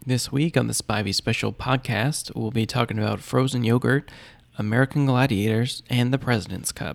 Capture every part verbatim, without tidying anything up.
This week on the Spivey Special podcast, we'll be talking about frozen yogurt, American Gladiators, and the President's Cup.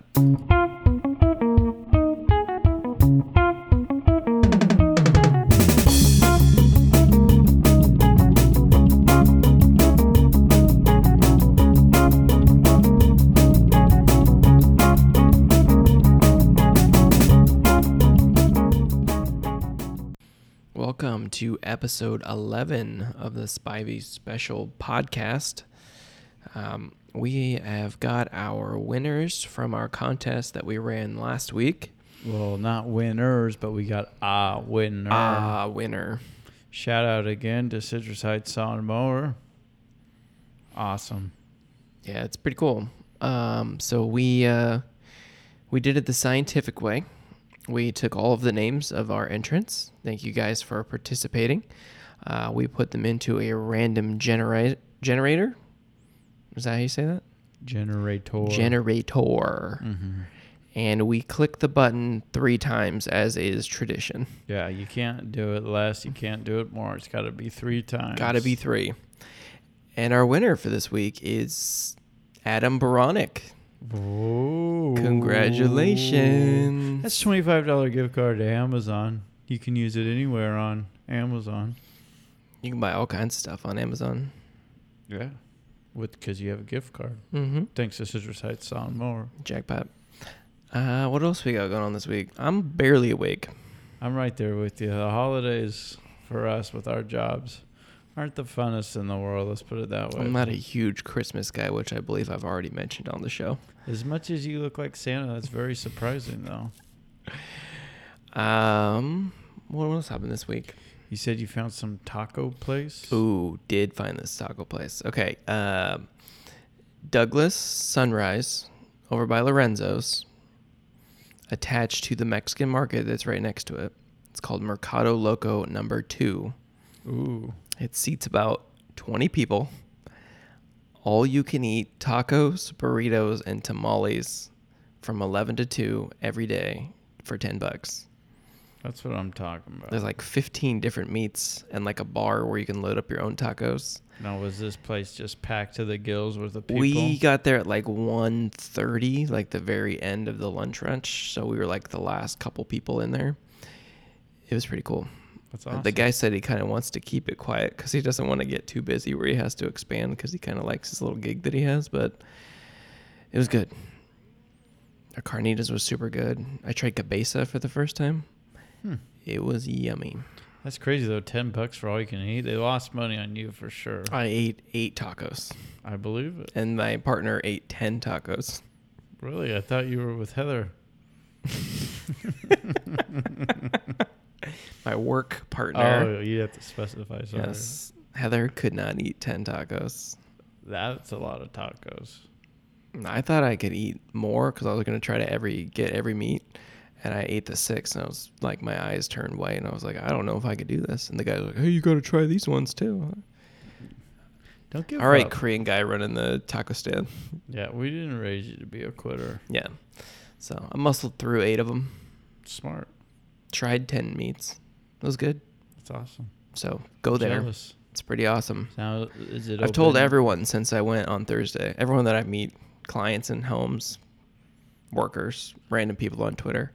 Welcome to episode eleven of the Spivey Special podcast. Um, we have got our winners from our contest that we ran last week. Well, not winners, but we got a winner. Ah, winner. Shout out again to Citrus Heights Saw and Mower. Awesome. Yeah, it's pretty cool. Um, so we uh, we did it the scientific way. We took all of the names of our entrants. Thank you guys for participating. Uh, we put them into a random genera- generator. Is that how you say that? Generator. Generator. Mm-hmm. And we click the button three times, as is tradition. Yeah, you can't do it less. You can't do it more. It's got to be three times. Got to be three. And our winner for this week is Adam Baronic. Whoa. Congratulations. That's a twenty-five dollars gift card to Amazon. You can use it anywhere on Amazon. You can buy all kinds of stuff on Amazon. Yeah. With Because you have a gift card. Mm-hmm. Thanks to Citrus Heights Saw and Mower. Jackpot. Uh, what else we got going on this week? I'm barely awake. I'm right there with you. The holidays for us with our jobs aren't the funnest in the world. Let's put it that way. I'm not a huge Christmas guy, which I believe I've already mentioned on the show. As much as you look like Santa, that's very surprising, though. Um, what else happened this week? You said you found some taco place? Ooh, did find this taco place. Okay. Uh, Douglas Sunrise over by Lorenzo's, attached to the Mexican market that's right next to it. It's called Mercado Loco number two. Ooh. It seats about twenty people. All you can eat tacos, burritos, and tamales from eleven to two every day for ten bucks. That's what I'm talking about. There's like fifteen different meats and like a bar where you can load up your own tacos. Now, was this place just packed to the gills with the people? We got there at like one thirty, like the very end of the lunch rush. So we were like the last couple people in there. It was pretty cool. That's awesome. The guy said he kind of wants to keep it quiet because he doesn't want to get too busy where he has to expand because he kind of likes his little gig that he has. But it was good. Our carnitas was super good. I tried cabeza for the first time. Hmm. It was yummy. That's crazy, though. Ten bucks for all you can eat. They lost money on you for sure. I ate eight tacos. I believe it. And my partner ate ten tacos. Really? I thought you were with Heather. My work partner. Oh, you have to specify. Sorry. Yes. Heather could not eat ten tacos. That's a lot of tacos. I thought I could eat more because I was going to try to every get every meat. And I ate the six, and I was like, my eyes turned white, and I was like, I don't know if I could do this. And the guy was like, hey, you got to try these ones too. Don't give All right, up. Korean guy running the taco stand. Yeah, we didn't raise you to be a quitter. Yeah. So I muscled through eight of them. Smart. Tried ten meats. It was good. That's awesome. So go there. Jealous. It's pretty awesome. Now, is it I've told open? everyone since I went on Thursday, everyone that I meet, clients in homes, workers, random people on Twitter,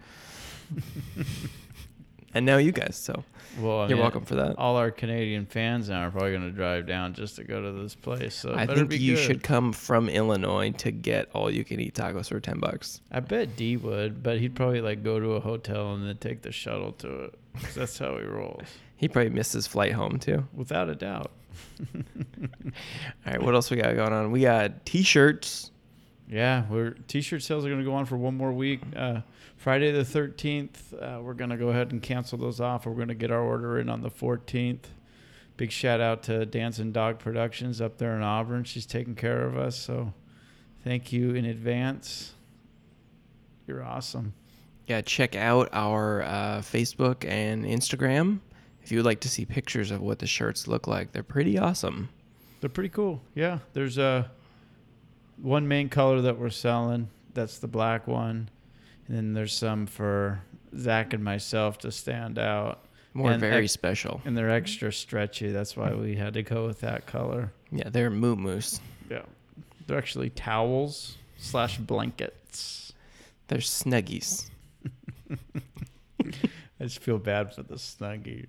and now you guys. So well, I you're mean, welcome for that. All our Canadian fans now are probably going to drive down just to go to this place. So it I better think be you good. should come from Illinois to get all you can eat tacos for ten bucks. I bet D would, but he'd probably like go to a hotel and then take the shuttle to it. 'Cause that's how he rolls. He probably missed his flight home too. Without a doubt. All right, what else we got going on? We got t-shirts. Yeah, we're t-shirt sales are going to go on for one more week. Uh, Friday the thirteenth, uh, we're going to go ahead and cancel those off. We're going to get our order in on the fourteenth. Big shout out to Dancing Dog Productions up there in Auburn. She's taking care of us, so thank you in advance. You're awesome. Yeah, check out our uh, Facebook and Instagram if you would like to see pictures of what the shirts look like. They're pretty awesome. They're pretty cool. Yeah, there's uh, one main color that we're selling. That's the black one. And then there's some for Zach and myself to stand out. More And very ex- special. And they're extra stretchy. That's why we had to go with that color. Yeah, they're moo moose. Yeah. They're actually towels slash blankets. They're Snuggies. I just feel bad for the Snuggie.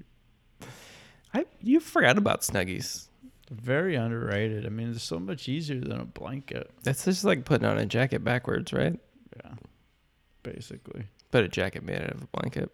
I you forgot about Snuggies. Very underrated. I mean, it's so much easier than a blanket. That's just like putting on a jacket backwards, right? Yeah. Basically. But a jacket made out of a blanket.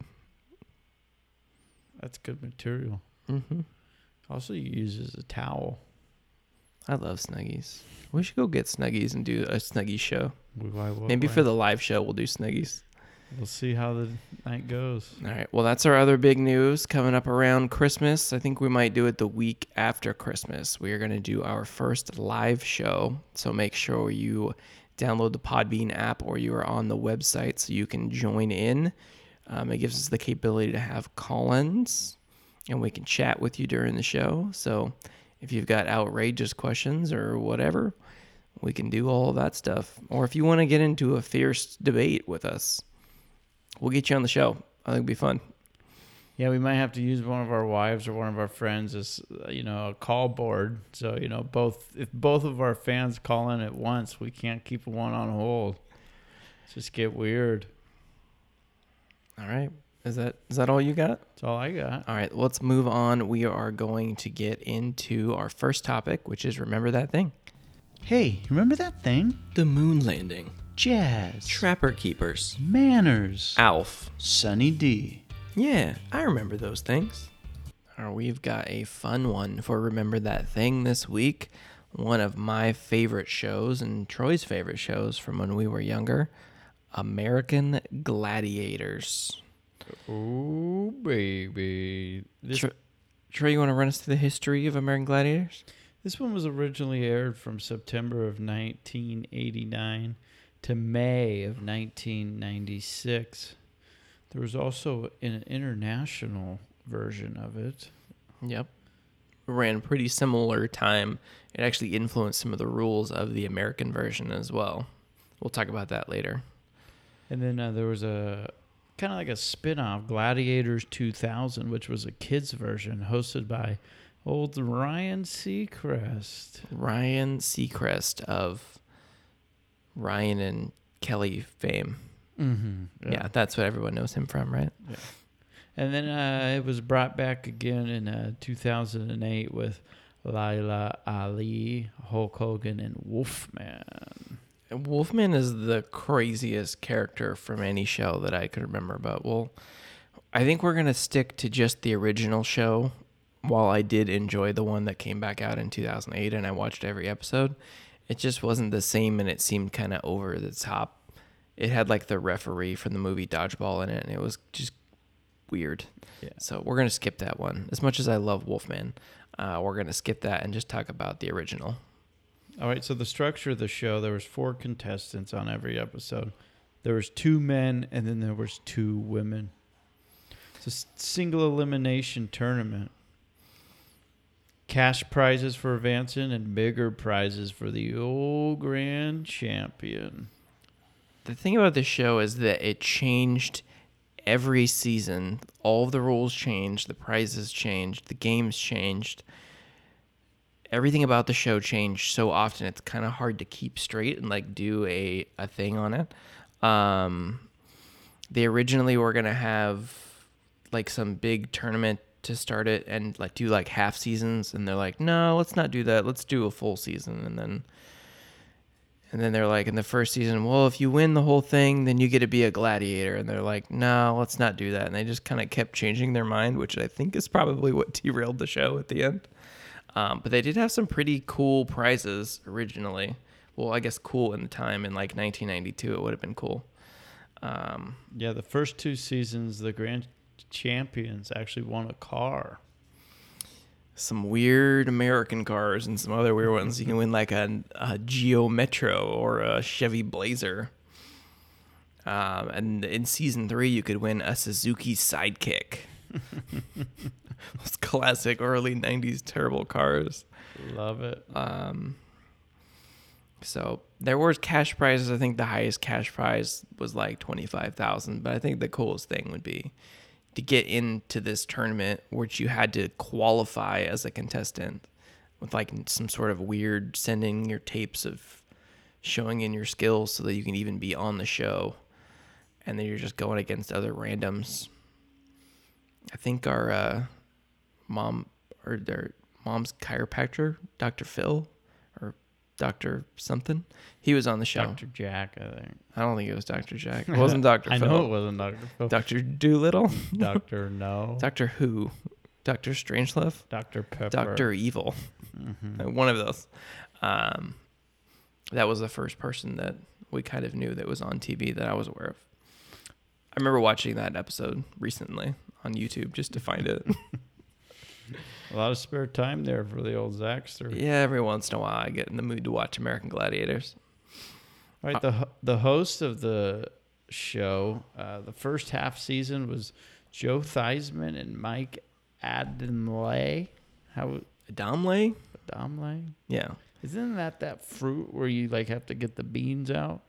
That's good material. Mm-hmm. Also, you use it as a towel. I love Snuggies. We should go get Snuggies and do a Snuggie show. We, why, why, Maybe why? for the live show, we'll do Snuggies. We'll see how the night goes. All right. Well, that's our other big news coming up around Christmas. I think we might do it the week after Christmas. We are going to do our first live show. So make sure you download the Podbean app or you are on the website so you can join in. Um, it gives us the capability to have call-ins and we can chat with you during the show. So if you've got outrageous questions or whatever, we can do all of that stuff. Or if you want to get into a fierce debate with us, we'll get you on the show. I think it'll be fun. Yeah, we might have to use one of our wives or one of our friends as, uh, you know, a call board. So, you know, both if both of our fans call in at once, we can't keep one on hold. It's just get weird. All right. Is that is that all you got? That's all I got. All right, let's move on. We are going to get into our first topic, which is remember that thing. Hey, remember that thing? The moon landing. Jazz. Trapper Keepers. Manners. Alf. Sunny D. Yeah, I remember those things. All right, we've got a fun one for Remember That Thing this week. One of my favorite shows and Troy's favorite shows from when we were younger, American Gladiators. Oh, baby. This, Tro- Troy, you want to run us through the history of American Gladiators? this one was originally aired from September of nineteen eighty-nine to May of nineteen ninety-six. There was also an international version of it. Yep. Ran pretty similar time. It actually influenced some of the rules of the American version as well. We'll talk about that later. And then uh, there was a kind of like a spin-off, Gladiators two thousand, which was a kids version hosted by old Ryan Seacrest. Ryan Seacrest of Ryan and Kelly fame. Mm-hmm. Yeah. that's what everyone knows him from, right? Yeah. And then uh, it was brought back again in uh, two thousand eight with Laila Ali, Hulk Hogan, and Wolfman. Wolfman is the craziest character from any show that I could remember. But well, I think we're going to stick to just the original show. While I did enjoy the one that came back out in two thousand eight and I watched every episode, it just wasn't the same and it seemed kind of over the top. It had like the referee from the movie Dodgeball in it and it was just weird. Yeah. So we're going to skip that one. As much as I love Wolfman, uh, we're going to skip that and just talk about the original. All right, so the structure of the show, there was four contestants on every episode. There was two men and then there was two women. It's a single elimination tournament. Cash prizes for advancing and bigger prizes for the old grand champion. The thing about this show is that it changed every season. All of the rules changed, the prizes changed, the games changed. Everything about the show changed so often it's kind of hard to keep straight and like do a, a thing on it. Um, they originally were going to have like some big tournament to start it and like do like half seasons, and they're like, no, let's not do that. Let's do a full season. And then and then they're like, in the first season, well, if you win the whole thing, then you get to be a gladiator. And they're like, no, let's not do that. And they just kind of kept changing their mind, which I think is probably what derailed the show at the end. Um, but they did have some pretty cool prizes originally. Well, I guess cool in the time in like nineteen ninety-two, it would have been cool. Um, Yeah, the first two seasons, the grand champions actually won a car. some weird American cars and some other weird ones. You can win like a, a Geo Metro or a Chevy Blazer. Um, and in season three, you could win a Suzuki Sidekick. Those classic early nineties terrible cars. Love it. Um, so there were cash prizes. I think the highest cash prize was like twenty-five thousand dollars. But I think the coolest thing would be to get into this tournament, which you had to qualify as a contestant with like some sort of weird sending your tapes of showing in your skills so that you can even be on the show. And then you're just going against other randoms. I think our uh, mom or their mom's chiropractor, Doctor Phil or Doctor something, he was on the show. Doctor Jack, I think. I don't think it was Doctor Jack. It wasn't Doctor I Phil. know it wasn't Doctor Phil. Doctor Doolittle. Doctor No. Doctor Who. Doctor Strangelove. Doctor Pepper. Doctor Evil. Mm-hmm. One of those. Um, that was the first person that we kind of knew that was on T V that I was aware of. I remember watching that episode recently on YouTube just to find it. A lot of spare time there for the old Zaxter. Yeah, every once in a while I get in the mood to watch American Gladiators. All right, the the host of the show, uh, the first half season was Joe Theismann and Mike Adamle. How Adamle? Adamle? Yeah. Isn't that that fruit where you like have to get the beans out?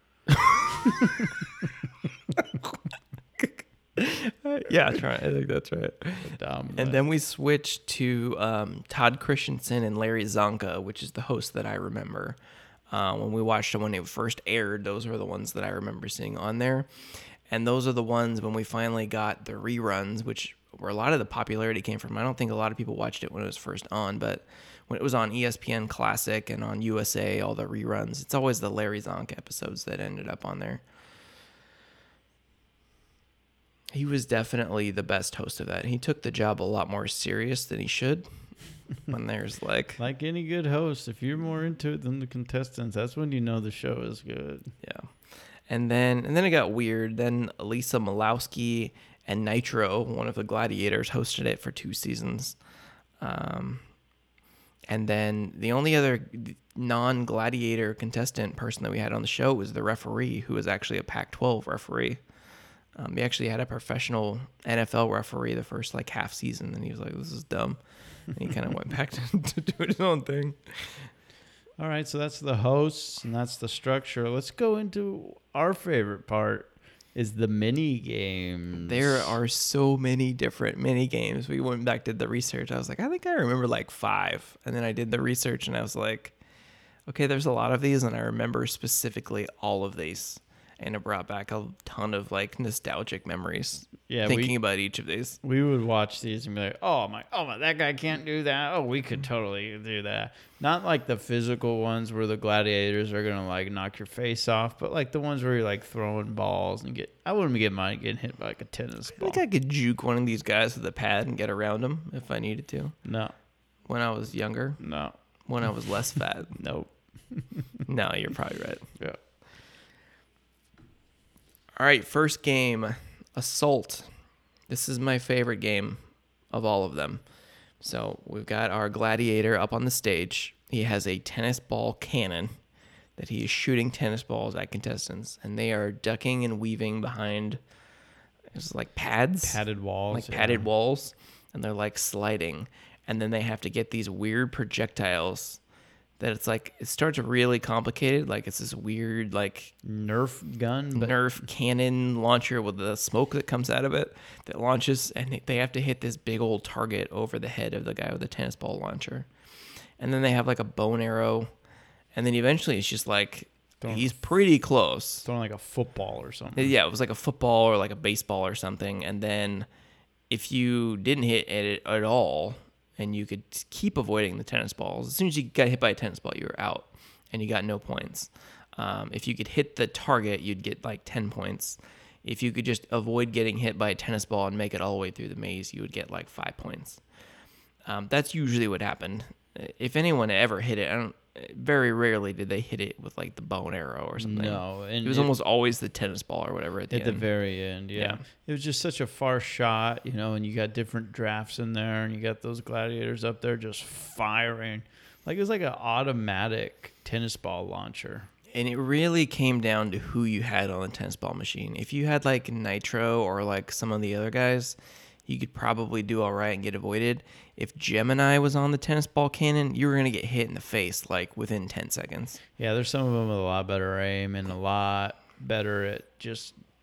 Yeah, that's right. I think that's right. Adamle. And then we switched to um, Todd Christensen and Larry Zonka, which is the host that I remember. Uh, when we watched them when it first aired, those are the ones that I remember seeing on there. And those are the ones when we finally got the reruns, which where a lot of the popularity came from. I don't think a lot of people watched it when it was first on, but when it was on E S P N Classic and on U S A, all the reruns, it's always the Larry Zonka episodes that ended up on there. He was definitely the best host of that. He took the job a lot more serious than he should. When there's like... Like any good host, if you're more into it than the contestants, that's when you know the show is good. Yeah. And then and then it got weird. Then Lisa Malowski and Nitro, one of the Gladiators, hosted it for two seasons. Um, and then the only other non-Gladiator contestant person that we had on the show was the referee, who was actually a Pac twelve referee. Um, he actually had a professional N F L referee the first like half season, and he was like, "This is dumb," and he kind of went back to, to doing his own thing. All right, so that's the hosts and that's the structure. Let's go into our favorite part, is the mini games. There are so many different mini games. We went back, did the research. I was like, I think I remember like five, and then I did the research, and I was like, okay, there's a lot of these, and I remember specifically all of these. And it brought back a ton of like nostalgic memories. Yeah, thinking we, about each of these. We would watch these and be like, "Oh my, oh my, that guy can't do that. Oh, we could totally do that." Not like the physical ones where the gladiators are gonna like knock your face off, but like the ones where you're like throwing balls and get. I wouldn't get mine getting hit by like a tennis ball. I think I could juke one of these guys with a pad and get around him if I needed to. No. When I was younger. No. When I was less fat. Nope. No, you're probably right. Yeah. All right, first game, Assault. This is my favorite game of all of them. So we've got our gladiator up on the stage. He has a tennis ball cannon that he is shooting tennis balls at contestants, and they are ducking and weaving behind it's like pads, padded walls, like yeah. padded walls, and they're like sliding. And then they have to get these weird projectiles that it's like, it starts really complicated. Like it's this weird, like Nerf gun, but Nerf cannon launcher with the smoke that comes out of it that launches, and they have to hit this big old target over the head of the guy with the tennis ball launcher. And then they have like a bow and arrow. And then eventually it's just like, Throwing, he's pretty close. Throwing like a football or something. Yeah, it was like a football or like a baseball or something. And then if you didn't hit it at all, and you could keep avoiding the tennis balls, as soon as you got hit by a tennis ball, you were out, and you got no points. Um, if you could hit the target, you'd get like ten points. If you could just avoid getting hit by a tennis ball and make it all the way through the maze, you would get like five points. Um, that's usually what happened. If anyone ever hit it, I don't. Very rarely did they hit it with like the bow and arrow or something. No, and it was it, almost always the tennis ball or whatever at the at end. the very end. Yeah. Yeah, it was just such a far shot, you know. And you got different drafts in there, and you got those gladiators up there just firing, like it was like an automatic tennis ball launcher. And it really came down to who you had on the tennis ball machine. If you had like Nitro or like some of the other guys, you could probably do all right and get avoided. If Gemini was on the tennis ball cannon, you were going to get hit in the face like within ten seconds. Yeah, there's some of them with a lot better aim and a lot better at just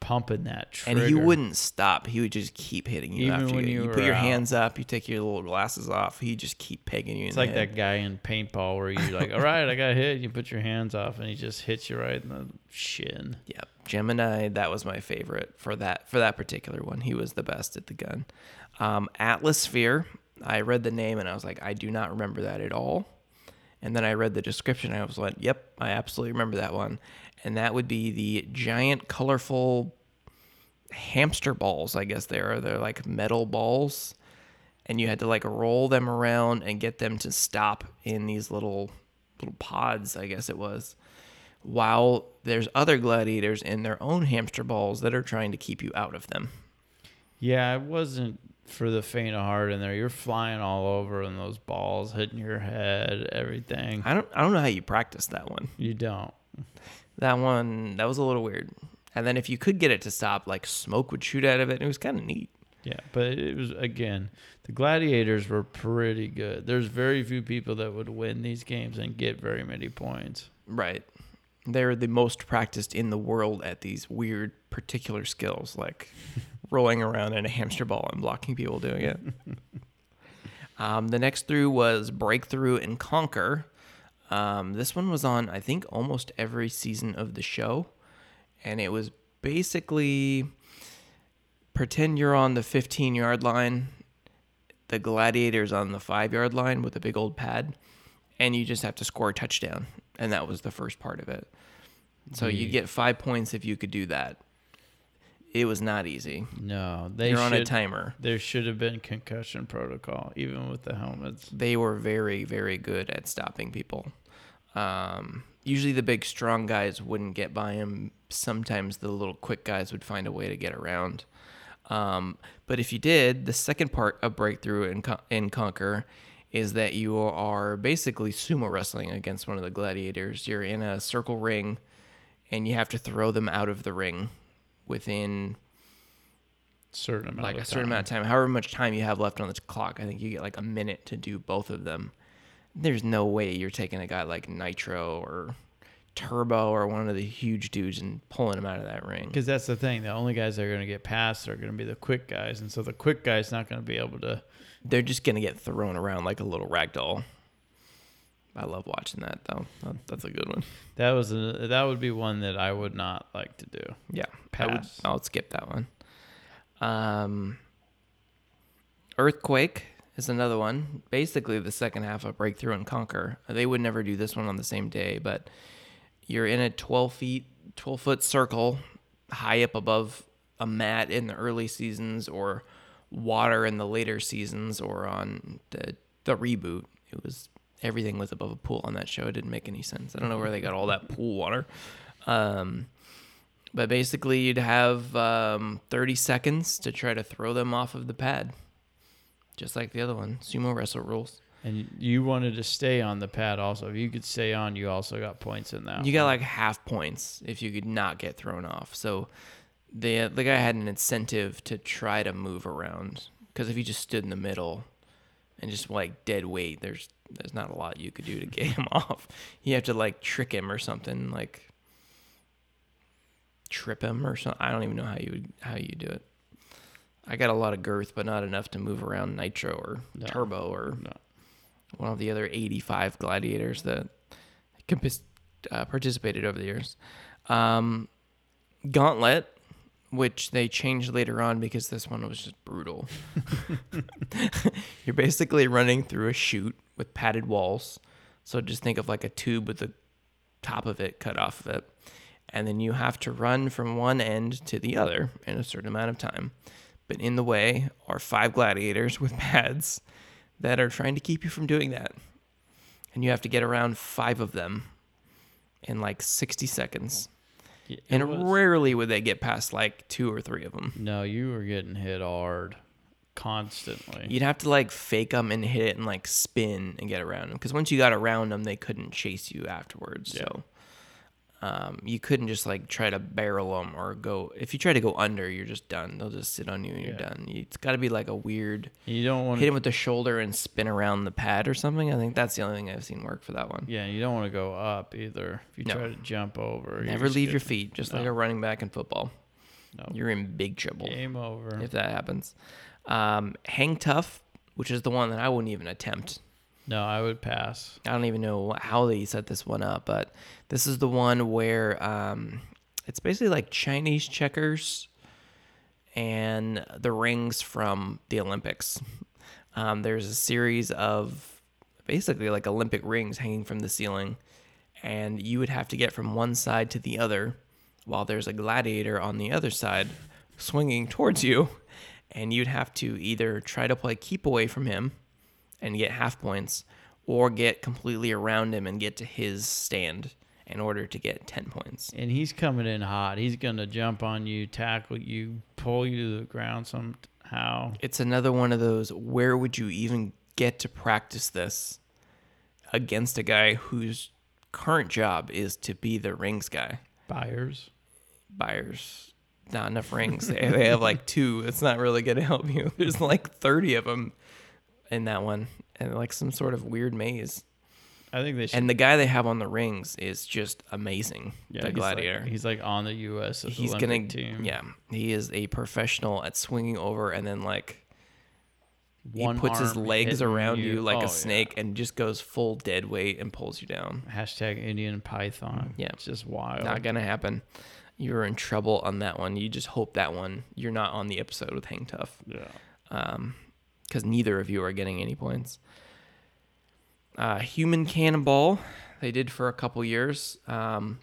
pumping that trigger. And he wouldn't stop. He would just keep hitting you Even after when you. you You were put your out. hands up, you take your little glasses off. He just keep pegging you in It's the like head. that guy in paintball where you're like, all right, I got hit. You put your hands off, and he just hits you right in the shin. Yeah, Gemini, that was my favorite for that for that particular one. He was the best at the gun. Um, Atlasphere, I read the name, and I was like, I do not remember that at all. And then I read the description, and I was like, yep, I absolutely remember that one. And that would be the giant, colorful hamster balls, I guess they are. They're like metal balls. And you had to like roll them around and get them to stop in these little little pods, I guess it was. While there's other gladiators in their own hamster balls that are trying to keep you out of them. Yeah, it wasn't for the faint of heart in there. You're flying all over in those balls, hitting your head, everything. I don't I don't know how you practice that one. You don't. That one, that was a little weird. And then if you could get it to stop, like smoke would shoot out of it. And it was kind of neat. Yeah, but it was, again, the gladiators were pretty good. There's very few people that would win these games and get very many points. Right. They're the most practiced in the world at these weird particular skills, like rolling around in a hamster ball and blocking people doing it. um, the next through was Breakthrough and Conquer. Um, this one was on, I think, almost every season of the show. And it was basically pretend you're on the fifteen-yard line, the gladiator's on the five-yard line with a big old pad, and you just have to score a touchdown. And that was the first part of it. So Yeah. you'd get five points if you could do that. It was not easy. No, they You're should, on a timer. There should have been concussion protocol, even with the helmets. They were very, very good at stopping people. Um, usually the big, strong guys wouldn't get by him. Sometimes the little quick guys would find a way to get around. Um, but if you did, the second part of Breakthrough and, Con- and Conquer is that you are basically sumo wrestling against one of the gladiators. You're in a circle ring, and you have to throw them out of the ring within Certain amount like of a certain time. amount of time, however much time you have left on the clock. I think you get like a minute to do both of them. There's no way you're taking a guy like Nitro or Turbo or one of the huge dudes and pulling him out of that ring. Because that's the thing. The only guys that are going to get past are going to be the quick guys. And so the quick guy's not going to be able to. They're just going to get thrown around like a little rag doll. I love watching that, though. That- That's a good one. That was a, that would be one that I would not like to do. Yeah, I would, Pass. I'll skip that one. Um, Earthquake is another one. Basically, the second half of Breakthrough and Conquer. They would never do this one on the same day, but you're in a twelve feet, twelve foot circle high up above a mat in the early seasons or water in the later seasons or on the, the reboot. It was everything was above a pool on that show. It didn't make any sense. I don't know where they got all that pool water. Um, but basically, you'd have um, thirty seconds to try to throw them off of the pad, just like the other one. Sumo wrestle rules. And you wanted to stay on the pad also. If you could stay on, you also got points in that. You got like half points if you could not get thrown off. So the the guy had an incentive to try to move around, because if you just stood in the middle and just like dead weight, there's there's not a lot you could do to get him off. You have to like trick him or something, like trip him or something. I don't even know how you would how you do it. I got a lot of girth, but not enough to move around Nitro or No. Turbo or No. one of the other eighty-five gladiators that compis- uh, participated over the years. Um, Gauntlet, which they changed later on because this one was just brutal. You're basically running through a chute with padded walls. So just think of like a tube with the top of it cut off of it. And then you have to run from one end to the other in a certain amount of time. But in the way are five gladiators with pads that are trying to keep you from doing that. And you have to get around five of them in like sixty seconds. Yeah, it And was- rarely would they get past like two or three of them. No, you were getting hit hard constantly. You'd have to like fake them and hit it and like spin and get around them. Because once you got around them, they couldn't chase you afterwards. Yeah. So um, you couldn't just like try to barrel them or go. If you try to go under, you're just done. They'll just sit on you and you're Yeah. done. It's got to be like a weird You don't want hit to. him with the shoulder and spin around the pad or something. I think that's the only thing I've seen work for that one. Yeah, you don't want to go up either. If you No. try to jump over, Never you're leave your just feet, just No. like a running back in football. Nope. You're in big trouble. Game over. If that happens. Um, hang tough, which is the one that I wouldn't even attempt. No, I would pass. I don't even know how they set this one up, but this is the one where um, it's basically like Chinese checkers and the rings from the Olympics. Um, there's a series of basically like Olympic rings hanging from the ceiling, and you would have to get from one side to the other while there's a gladiator on the other side swinging towards you, and you'd have to either try to play keep away from him and get half points, or get completely around him and get to his stand in order to get ten points. And he's coming in hot. He's going to jump on you, tackle you, pull you to the ground somehow. It's another one of those, where would you even get to practice this against a guy whose current job is to be the rings guy? Buyers. Buyers. Not enough rings. they, they have like two. It's not really going to help you. There's like thirty of them in that one, and like some sort of weird maze. I think they should. And the guy they have on the rings is just amazing. Yeah, the he's gladiator. Like, he's like on the U S He's Olympic gonna, team. yeah, he is a professional at swinging over, and then like One he puts his arm legs hitting around you, you. like Oh, a snake, yeah. and just goes full dead weight and pulls you down. Hashtag Indian Python. Yeah. It's just wild. Not gonna happen. You're in trouble on that one. You just hope that one you're not on the episode with Hang Tough. Yeah. Um, because neither of you are getting any points. Uh, Human Cannonball, they did for a couple years. Um,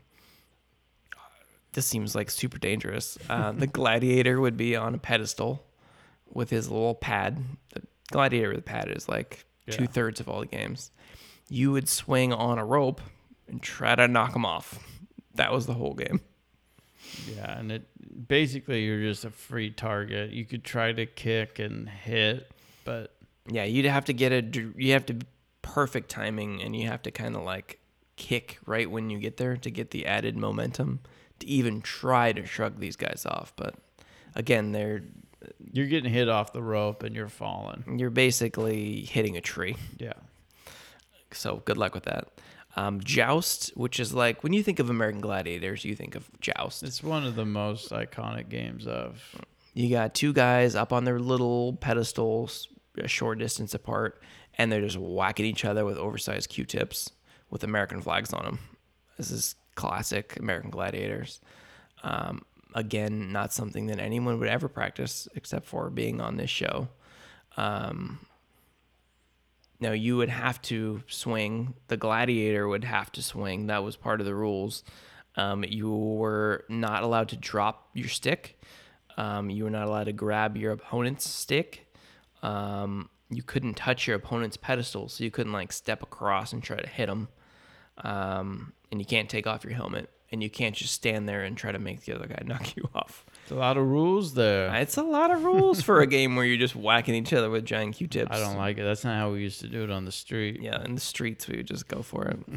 this seems like super dangerous. Uh, the gladiator would be on a pedestal with his little pad. The gladiator with a pad is like Yeah. two thirds of all the games. You would swing on a rope and try to knock him off. That was the whole game. Yeah, and it basically you're just a free target. You could try to kick and hit, but Yeah, you'd have to get a, you have to perfect timing, and you have to kind of like kick right when you get there to get the added momentum to even try to shrug these guys off. But again, they're, you're getting hit off the rope and you're falling. you're basically hitting a tree. Yeah. So good luck with that. Um, Joust, which is like, when you think of American Gladiators, you think of Joust. It's one of the most iconic games of. You got two guys up on their little pedestals, a short distance apart, and they're just whacking each other with oversized Q-tips with American flags on them. This is classic American Gladiators. Um, again, not something that anyone would ever practice except for being on this show. Um, now, you would have to swing. The gladiator would have to swing. That was part of the rules. Um, you were not allowed to drop your stick. Um, you were not allowed to grab your opponent's stick. Um, you couldn't touch your opponent's pedestal, so you couldn't like step across and try to hit them. Um, and you can't take off your helmet, and you can't just stand there and try to make the other guy knock you off. It's a lot of rules there. It's a lot of rules for a game where you're just whacking each other with giant Q-tips. I don't like it. That's not how we used to do it on the street. Yeah, in the streets, we would just go for it.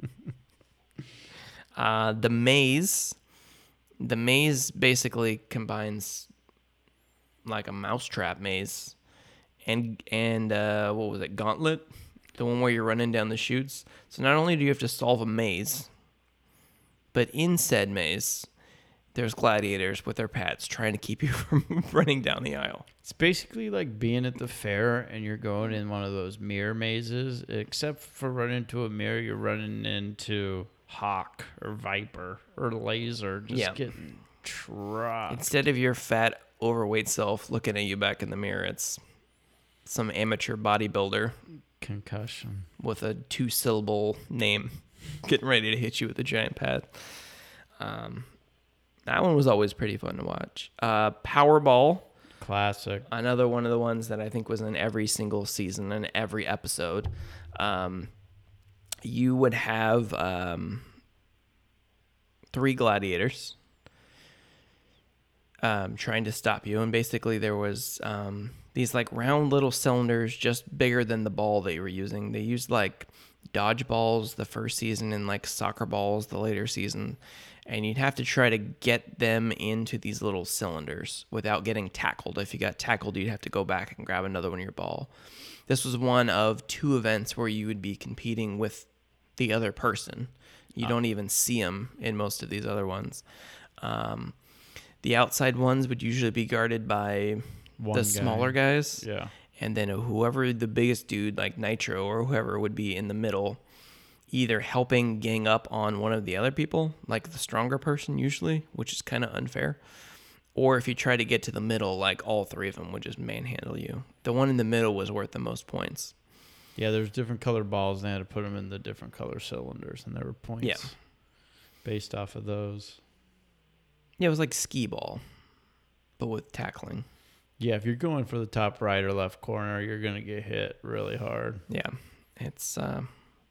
uh, the maze. The maze basically combines like a mousetrap maze and, and uh, what was it, Gauntlet? The one where you're running down the chutes. So not only do you have to solve a maze, but in said maze, there's gladiators with their pads trying to keep you from running down the aisle. It's basically like being at the fair and you're going in one of those mirror mazes. Except for running into a mirror, you're running into Hawk or Viper or Laser, just Yeah. getting trucked. Instead of your fat, overweight self looking at you back in the mirror, it's some amateur bodybuilder Concussion. with a two-syllable name getting ready to hit you with a giant pad. Um, that one was always pretty fun to watch. Uh, Powerball, Classic. another one of the ones that I think was in every single season and every episode. Um, you would have um, three gladiators um, trying to stop you, and basically there was um, these like round little cylinders just bigger than the ball that you were using. They used like dodgeballs the first season and like soccer balls the later season, and you'd have to try to get them into these little cylinders without getting tackled. If you got tackled, you'd have to go back and grab another one of your ball. This was one of two events where you would be competing with the other person. You don't even see them in most of these other ones. Um, The outside ones would usually be guarded by One the guy. smaller guys. Yeah. And then whoever the biggest dude, like Nitro or whoever, would be in the middle, either helping gang up on one of the other people, like the stronger person usually, which is kind of unfair. Or if you try to get to the middle, like all three of them would just manhandle you. The one in the middle was worth the most points. Yeah, there's different color balls, and they had to put them in the different color cylinders, and there were points Yeah. based off of those. Yeah, it was like skee ball, but with tackling. Yeah, if you're going for the top right or left corner, you're going to get hit really hard. Yeah, it's... Uh,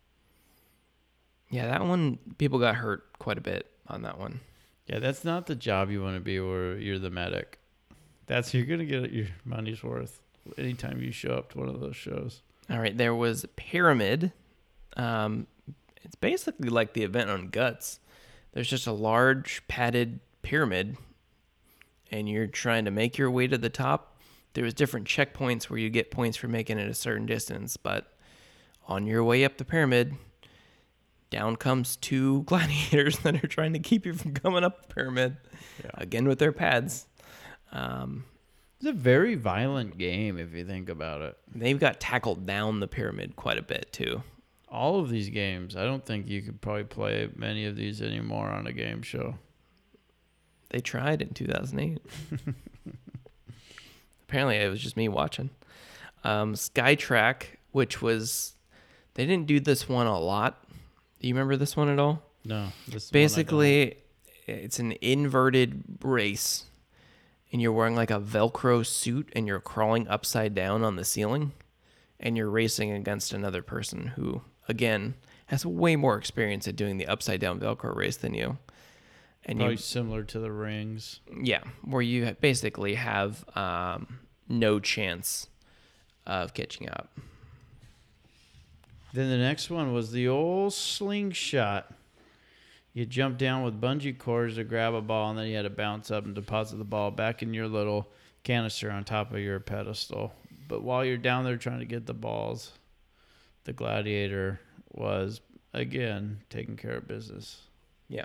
yeah, that one, people got hurt quite a bit on that one. Yeah, that's not the job you want to be where you're the medic. That's you're going to get your money's worth anytime you show up to one of those shows. All right, there was Pyramid. Um, it's basically like the event on Guts. There's just a large padded pyramid, and you're trying to make your way to the top. There was different checkpoints where you get points for making it a certain distance, but on your way up the pyramid, down comes two gladiators that are trying to keep you from coming up the pyramid, Yeah. again with their pads. Um, It's a very violent game if you think about it. they've got tackled down the pyramid quite a bit, too. All of these games, I don't think you could probably play many of these anymore on a game show. They tried in two thousand eight. Apparently, it was just me watching. Um, Skytrack, which was... They didn't do this one a lot. Do you remember this one at all? No. This is one I don't. Basically, it's an inverted race, and you're wearing like a Velcro suit, and you're crawling upside down on the ceiling, and you're racing against another person who, again, has way more experience at doing the upside down Velcro race than you. And Probably you, similar to the rings. yeah, where you basically have um, no chance of catching up. Then the next one was the old slingshot. You jump down with bungee cords to grab a ball, and then you had to bounce up and deposit the ball back in your little canister on top of your pedestal. But while you're down there trying to get the balls, the gladiator was, again, taking care of business. Yeah.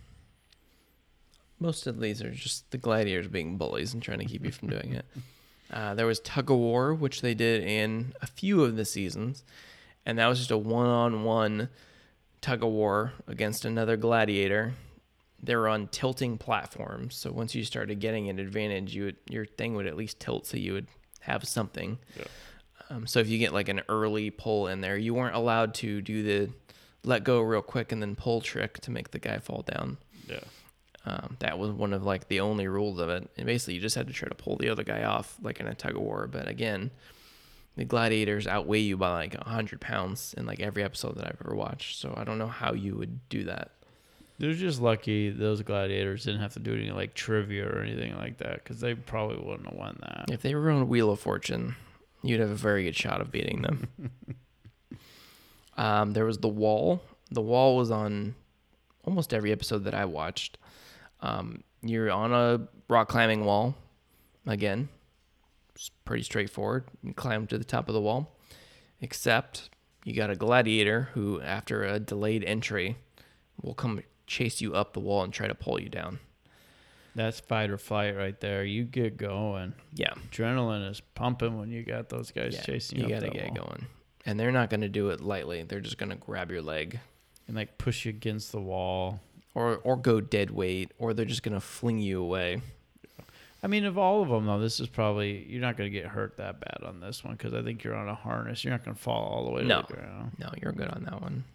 Most of these are just the gladiators being bullies and trying to keep you from doing it. Uh, there was Tug of War, which they did in a few of the seasons, and that was just a one-on-one tug of war against another gladiator. They were on tilting platforms, so once you started getting an advantage, you would, your thing would at least tilt, so you would have something. Yeah. Um, so if you get like an early pull in there, you weren't allowed to do the let go real quick and then pull trick to make the guy fall down. Yeah. Um, that was one of like the only rules of it. And basically you just had to try to pull the other guy off like in a tug of war. But again, the gladiators outweigh you by like a hundred pounds in like every episode that I've ever watched. So I don't know how you would do that. They're just lucky those gladiators didn't have to do any like trivia or anything like that, because they probably wouldn't have won that. If they were on Wheel of Fortune, you'd have a very good shot of beating them. um, there was The Wall. The Wall was on almost every episode that I watched. Um, you're on a rock climbing wall. Again, it's pretty straightforward. You climb to the top of the wall. Except you got a gladiator who, after a delayed entry, will come chase you up the wall and try to pull you down. That's fight or flight right there. You get going. Yeah. Adrenaline is pumping when you got those guys yeah. chasing you. you You up got to that get wall. going. And they're not going to do it lightly. They're just going to grab your leg. And like push you against the wall. Or or go dead weight, or they're just going to fling you away. I mean, of all of them, though, this is probably, you're not going to get hurt that bad on this one, because I think you're on a harness. You're not going to fall all the way to No. the ground. No, you're good on that one.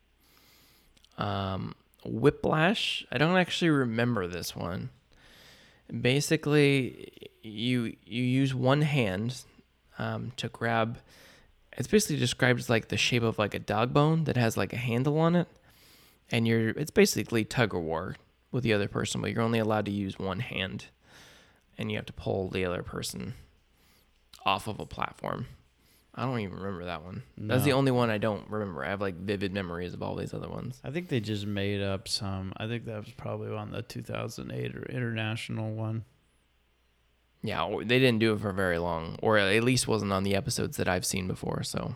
Um, Whiplash. I don't actually remember this one. Basically, you you use one hand um, to grab. It's basically described as like the shape of like a dog bone that has like a handle on it, and you're. It's basically tug of war with the other person, but you're only allowed to use one hand, and you have to pull the other person off of a platform. I don't even remember that one. That's No. the only one I don't remember. I have like vivid memories of all these other ones. I think they just made up some. I think that was probably on the two thousand eight or international one. Yeah, or they didn't do it for very long, or at least wasn't on the episodes that I've seen before. So,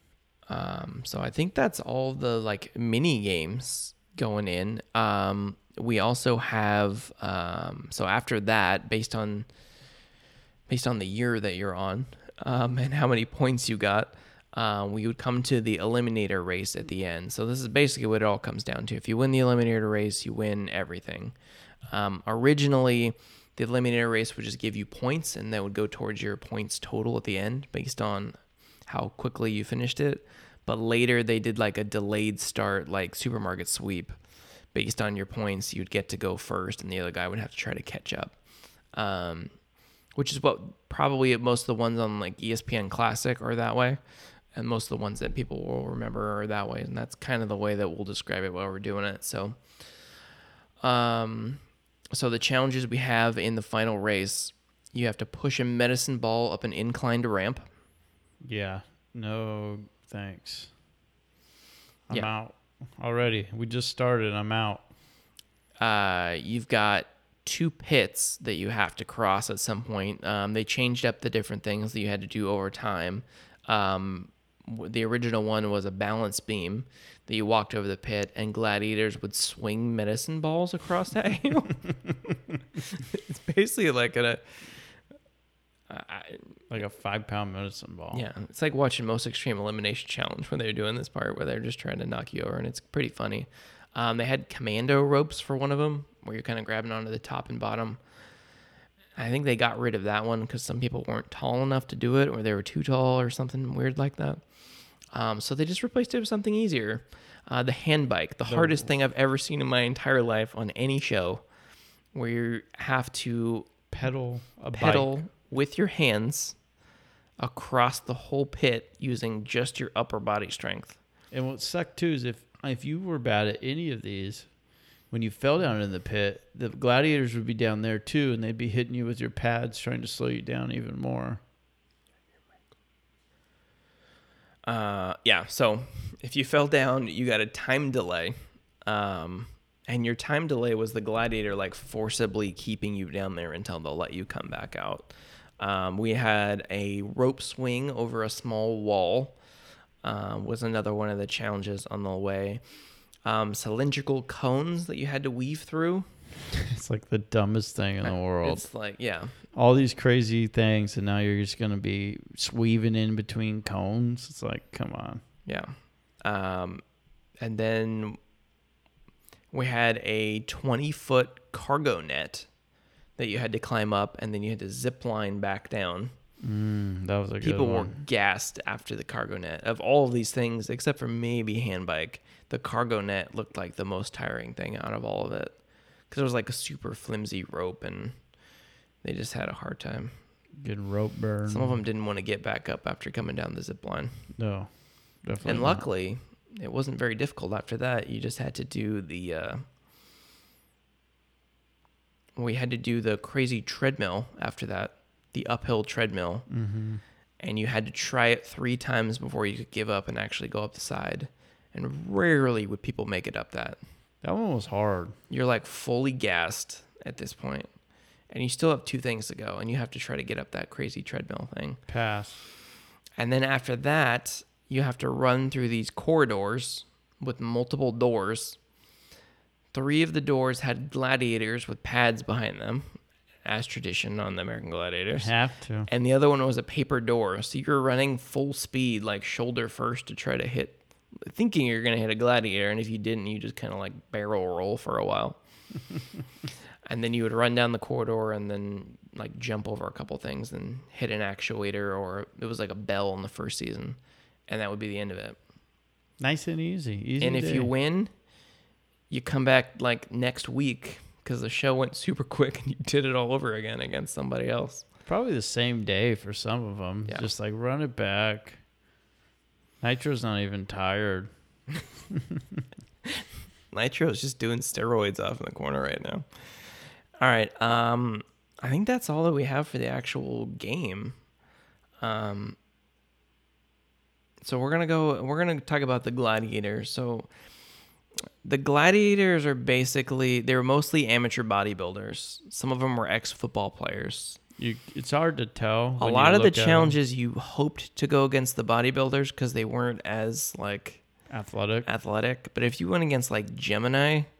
um, so I think that's all the like mini games going in. Um, we also have um, so after that, based on based on the year that you're on um, and how many points you got, uh, we would come to the eliminator race at the end. So this is basically what it all comes down to. If you win the eliminator race, you win everything. Um, originally, the eliminator race would just give you points, and that would go towards your points total at the end based on how quickly you finished it. But later they did like a delayed start, like supermarket sweep. Based on your points, you'd get to go first, and the other guy would have to try to catch up. Um, which is what probably most of the ones on like E S P N Classic are that way. And most of the ones that people will remember are that way. And that's kind of the way that we'll describe it while we're doing it. So, um, so the challenges we have in the final race, you have to push a medicine ball up an inclined ramp. Yeah. No, thanks. I'm Yeah. out already. We just started. I'm out. Uh, you've got two pits that you have to cross at some point. Um, they changed up the different things that you had to do over time. Um, the original one was a balance beam that you walked over the pit, and gladiators would swing medicine balls across at you. It's basically like a, uh, like a five pound medicine ball. yeah, it's like watching Most Extreme Elimination Challenge when they're doing this part where they're just trying to knock you over, and it's pretty funny. Um, they had commando ropes for one of them, where you're kind of grabbing onto the top and bottom. I think they got rid of that one because some people weren't tall enough to do it, or they were too tall or something weird like that. Um, so they just replaced it with something easier. Uh, the hand bike, the, the hardest thing I've ever seen in my entire life on any show, where you have to pedal a pedal bike with your hands across the whole pit using just your upper body strength. And what sucked too is if if you were bad at any of these, when you fell down in the pit, the gladiators would be down there too, and they'd be hitting you with your pads, trying to slow you down even more. Uh, yeah, so if you fell down, you got a time delay. Um, and your time delay was the gladiator like forcibly keeping you down there until they'll let you come back out. Um, we had a rope swing over a small wall. Uh, was another one of the challenges on the way. Um, cylindrical cones that you had to weave through. It's like the dumbest thing in the world. It's like, yeah. All these crazy things, and now you're just going to be weaving in between cones. It's like, come on. Yeah. Um, and then we had a twenty-foot cargo net that you had to climb up, and then you had to zip line back down. Mm, that was a good People one. were gassed after the cargo net. Of all of these things, except for maybe handbike, the cargo net looked like the most tiring thing out of all of it. Because it was like a super flimsy rope, and they just had a hard time. Good rope burn. Some of them didn't want to get back up after coming down the zip line. No, definitely And not. luckily, it wasn't very difficult after that. You just had to do the... Uh, we had to do the crazy treadmill after that. The uphill treadmill. Mm-hmm. And you had to try it three times before you could give up and actually go up the side. And rarely would people make it up that. That one was hard. You're like fully gassed at this point, and you still have two things to go, and you have to try to get up that crazy treadmill thing. Pass. And then after that, you have to run through these corridors with multiple doors. Three of the doors had gladiators with pads behind them, as tradition on the American Gladiators. Have to. And the other one was a paper door. So you're running full speed, like shoulder first, to try to hit, thinking you're going to hit a gladiator. And if you didn't, you just kind of like barrel roll for a while. And then you would run down the corridor and then like jump over a couple things and hit an actuator, or it was like a bell in the first season. And that would be the end of it. Nice and easy. Easy And if day. you win, you come back like next week, because the show went super quick and you did it all over again against somebody else. Probably the same day for some of them. Yeah. Just like run it back. Nitro's not even tired. Nitro's just doing steroids off in the corner right now. All right. Um, I think that's all that we have for the actual game. Um, so we're gonna go. We're gonna talk about the gladiators. So the gladiators are basically, they're mostly amateur bodybuilders. Some of them were ex-football players. You, it's hard to tell. A when lot you of the look at 'em. challenges you hoped to go against the bodybuilders because they weren't as like Athletic. athletic. But if you went against like Gemini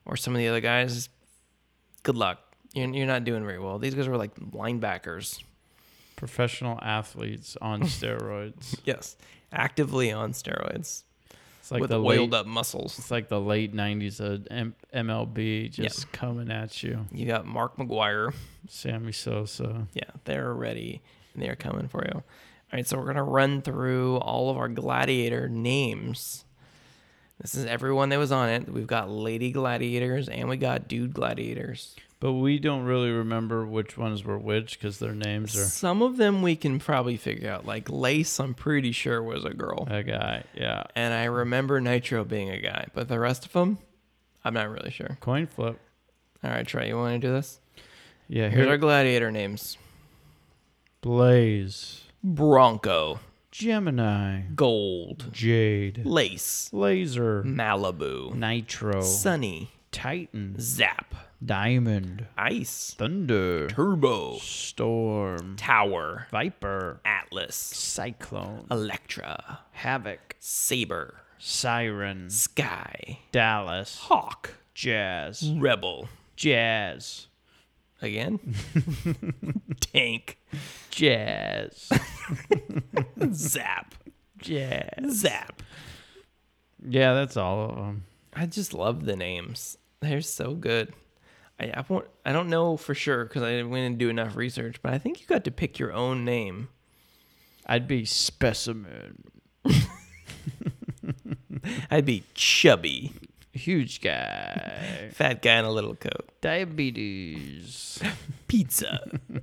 or some of the other guys, good luck. You're, you're not doing very well. These guys were like linebackers. Professional athletes on steroids. Yes. Actively on steroids. It's like with the oiled late, up muscles. It's like the late nineties of M- MLB just Yep. coming at you. You got Mark McGuire. Sammy Sosa. Yeah, they're ready and they're coming for you. All right, so we're going to run through all of our gladiator names. This is everyone that was on it. We've got lady gladiators and we got dude gladiators. But we don't really remember which ones were which because their names are Some of them we can probably figure out. Like Lace, I'm pretty sure was a girl. a guy. Yeah. And I remember Nitro being a guy. But the rest of them, I'm not really sure. Coin flip. All right, Trey, you want to do this? Yeah. Here's Here, our gladiator names. Blaze. Bronco. Gemini. Gold. Jade. Lace. Laser. Malibu. Nitro. Sunny. Titan. Zap. Diamond. Ice. Thunder. Turbo. Storm. Tower. Viper. Atlas. Cyclone. Electra. Havoc. Saber. Siren. Sky. Dallas. Hawk. Jazz. Rebel. Jazz. Again? Tank. Jazz. Zap. Jazz. Zap. Yeah, that's all of them. I just love the names. They're so good. I I, won't, I don't know for sure because I didn't do enough research, but I think you got to pick your own name. I'd be Specimen. I'd be Chubby. Huge guy. Fat guy in a little coat. Diabetes. Pizza.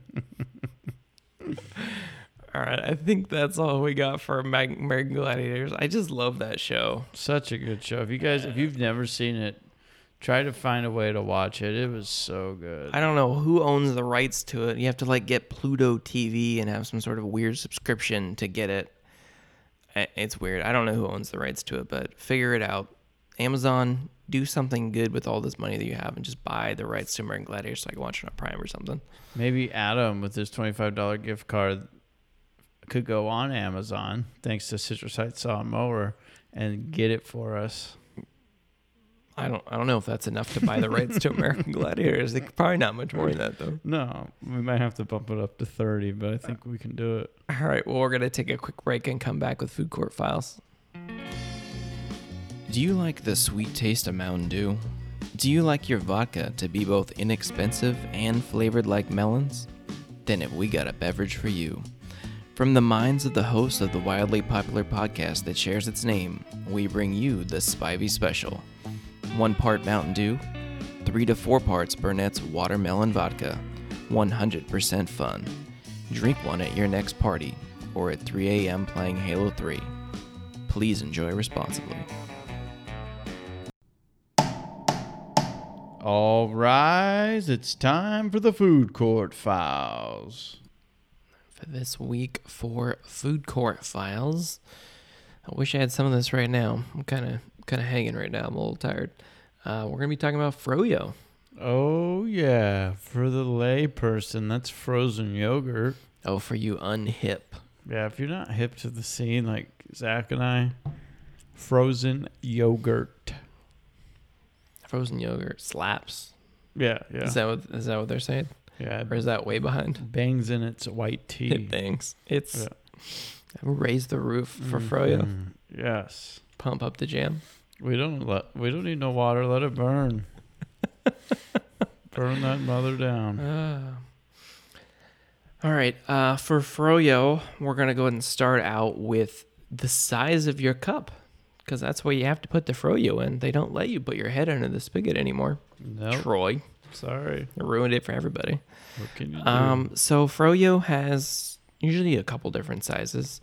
All right, I think that's all we got for Mag- American Gladiators. I just love that show. Such a good show. If you guys, if you've never seen it, try to find a way to watch it. It was so good. I don't know who owns the rights to it. You have to like get Pluto T V and have some sort of weird subscription to get it. I- It's weird. I don't know who owns the rights to it, but figure it out. Amazon, do something good with all this money that you have and just buy the rights to American Gladiators so I can watch it on Prime or something. Maybe Adam with his twenty-five dollars gift card could go on Amazon, thanks to Citrus Heights Saw and Mower, and get it for us. I don't I don't know if that's enough to buy the rights to American Gladiators. They could probably not much more than that, though. No, we might have to bump it up to thirty, but I think we can do it. All right, well, we're going to take a quick break and come back with Food Court Files. Do you like the sweet taste of Mountain Dew? Do you like your vodka to be both inexpensive and flavored like melons? Then have we got a beverage for you. From the minds of the hosts of the wildly popular podcast that shares its name, we bring you the Spivey Special. One part Mountain Dew, three to four parts Burnett's Watermelon Vodka, one hundred percent fun. Drink one at your next party or at three a.m. playing Halo three. Please enjoy responsibly. All rise, it's time for the Food Court Files. For this week for Food Court Files, I wish I had some of this right now. I'm kind of kind of hanging right now. I'm a little tired. Uh, we're gonna be talking about Froyo. Oh, yeah. For the lay person, that's frozen yogurt. Oh, for you unhip. Yeah, if you're not hip to the scene like Zach and I, frozen yogurt. Frozen yogurt slaps. Yeah, yeah. Is that what is that what they're saying? Yeah, Or is that way behind? bangs in its white tea. It bangs. It's Yeah. raise the roof for Froyo. Mhm. Yes. Pump up the jam. We don't let we don't need no water, let it burn. Burn that mother down. Uh, all right. Uh, for Froyo, we're going to go ahead and start out with the size of your cup because that's where you have to put the Froyo in. They don't let you put your head under the spigot anymore. Nope. Troy. Sorry. They ruined it for everybody. What can you do? Um, so Froyo has usually a couple different sizes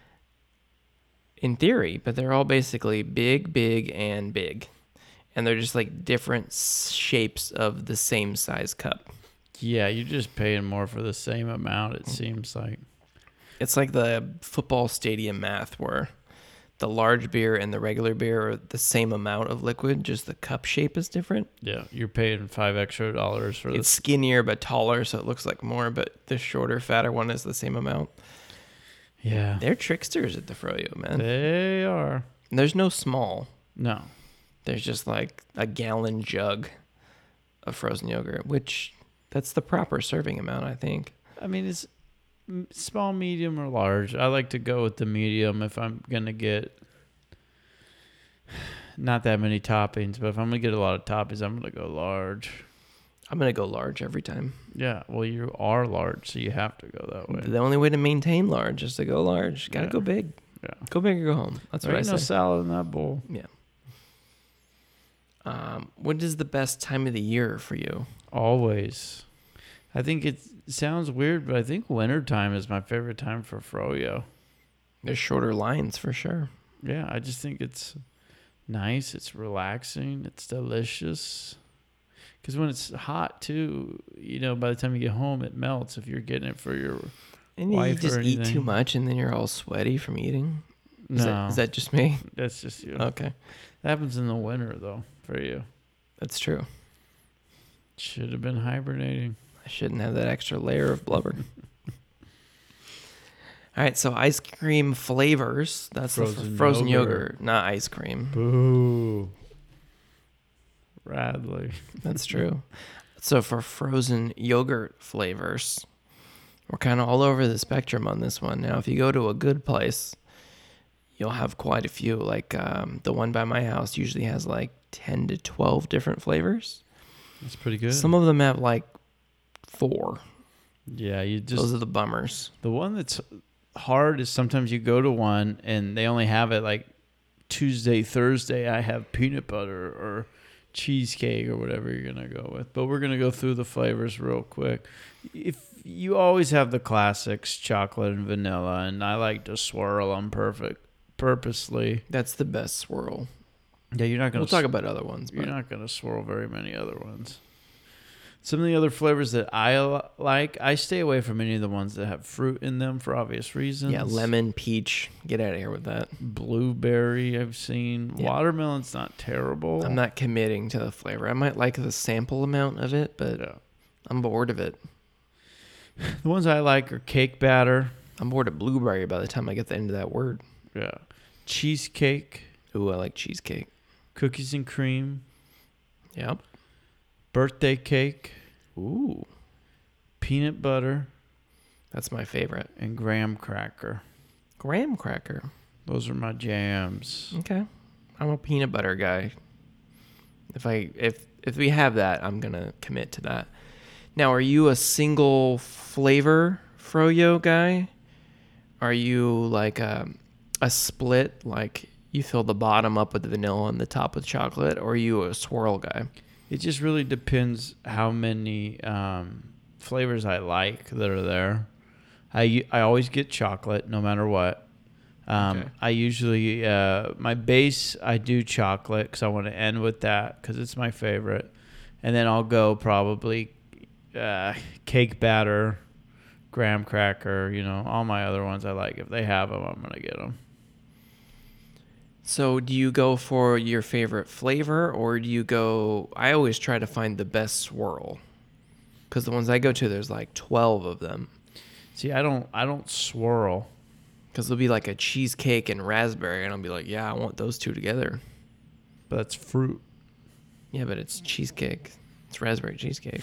in theory, but they're all basically big, big, and big. And they're just like different s- shapes of the same size cup. Yeah, you're just paying more for the same amount, it seems like. It's like the football stadium math where the large beer and the regular beer are the same amount of liquid, just the cup shape is different. Yeah, you're paying five extra dollars for It's this. skinnier but taller, so it looks like more, but the shorter, fatter one is the same amount. Yeah. They're tricksters at the Froyo, man. They are. There's no small. No. there's just like a gallon jug of frozen yogurt, which that's the proper serving amount, I think. I mean, it's m- small, medium, or large. I like to go with the medium if I'm going to get not that many toppings, but if I'm going to get a lot of toppings, I'm going to go large. I'm going to go large every time. Yeah, well, you are large, so you have to go that way. The only way to maintain large is to go large. Got to Yeah. go big. Yeah. Go big or go home. That's There what I ain't say. no salad in that bowl. Yeah. Um, what is the best time of the year for you? Always. I think it sounds weird, but I think wintertime is my favorite time for froyo. There's shorter lines for sure. Yeah, I just think it's nice. It's relaxing. It's delicious. Because when it's hot, too, you know, by the time you get home, it melts if you're getting it for your And you wife just or eat too anything. much and then you're all sweaty from eating? Is, No, that, is that just me? that's just you. Okay. That happens in the winter, though, for you. That's true. Should have been hibernating. I shouldn't have that extra layer of blubber. All right, so ice cream flavors. That's Frozen the f- frozen yogurt. yogurt, not ice cream. Boo. Radley. That's true. So for frozen yogurt flavors, we're kind of all over the spectrum on this one. Now, if you go to a good place, you'll have quite a few. Like um, the one by my house usually has like ten to twelve different flavors. That's pretty good. Some of them have like four. Yeah, you just Those are the bummers. the one that's hard is sometimes you go to one and they only have it like Tuesday, Thursday. I have peanut butter or cheesecake or whatever you're gonna go with. But we're gonna go through the flavors real quick. If you always have the classics, chocolate and vanilla, and I like to swirl them perfect, purposely. That's the best swirl. Yeah, you're not gonna. We'll talk about other ones. You're But not gonna swirl very many other ones. Some of the other flavors that I li- like, I stay away from any of the ones that have fruit in them for obvious reasons. yeah, lemon, peach. Get out of here with that. Blueberry, I've seen. Yeah. Watermelon's not terrible. I'm not committing to the flavor. I might like the sample amount of it, but Yeah. I'm bored of it. The ones I like are cake batter. I'm bored of blueberry by the time I get the end of that word. Yeah. Cheesecake, Ooh, I like cheesecake. cookies and cream, Yep. birthday cake, Ooh, peanut butter, that's my favorite. and graham cracker. Graham cracker. Those are my jams. Okay. I'm a peanut butter guy. If I if if we have that, I'm gonna commit to that. Now, are you a single flavor froyo guy? Are you like a a split, like you fill the bottom up with the vanilla and the top with chocolate, or are you a swirl guy? It just really depends how many um, flavors I like that are there. I, I always get chocolate no matter what. Um, Okay. I usually, uh, my base, I do chocolate because I want to end with that because it's my favorite. And then I'll go probably uh, cake batter, graham cracker, you know, all my other ones I like. If they have them, I'm going to get them. So do you go for your favorite flavor, or do you go... I always try to find the best swirl, because the ones I go to, there's like twelve of them. See, I don't, I don't swirl. Because there'll be like a cheesecake and raspberry, and I'll be like, yeah, I want those two together. But that's fruit. Yeah, but it's cheesecake. It's raspberry cheesecake.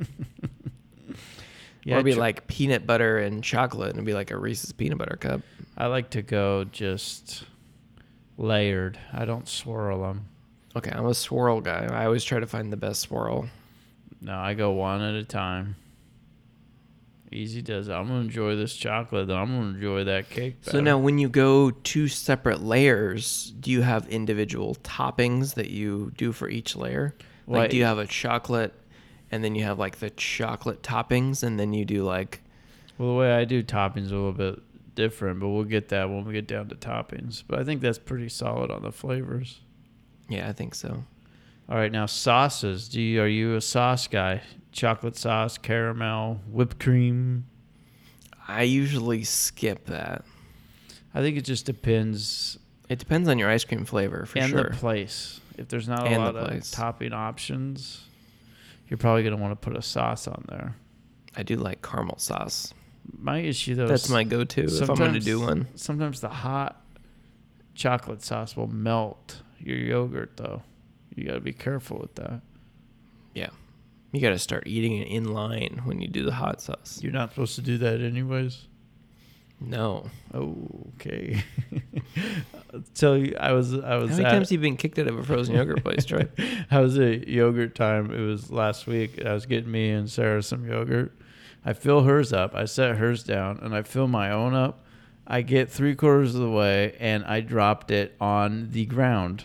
Yeah, or it'll be cho- like peanut butter and chocolate, and it'll be like a Reese's peanut butter cup. I like to go just layered. I don't swirl them. Okay, I'm a swirl guy. I always try to find the best swirl. No, I go one at a time. Easy does it. I'm going to enjoy this chocolate, then I'm going to enjoy that cake So batter. now when you go two separate layers, do you have individual toppings that you do for each layer? Like, Well, do you have a chocolate, and then you have like the chocolate toppings, and then you do like... Well, the way I do toppings is a little bit different, but we'll get that when we get down to toppings. But I think that's pretty solid on the flavors. Yeah, I think so. All right, now sauces. Do you, are you a sauce guy? Chocolate sauce, caramel, whipped cream? I usually skip that. I think it just depends It depends on your ice cream flavor, for and sure. the place. If there's not a And the lot of place. topping options, you're probably going to want to put a sauce on there. I do like caramel sauce. My issue, though, That's is my go-to if I'm going to sometimes- do one. Sometimes the hot chocolate sauce will melt your yogurt, though. You got to be careful with that. Yeah. You got to start eating it in line when you do the hot sauce. You're not supposed to do that anyways. No. Oh, okay. I'll tell you, I was, I was. How many at, times have you been kicked out of a frozen yogurt place, Troy? I was at yogurt time. It was last week. I was getting me and Sarah some yogurt. I fill hers up. I set hers down, and I fill my own up. I get three quarters of the way, and I dropped it on the ground,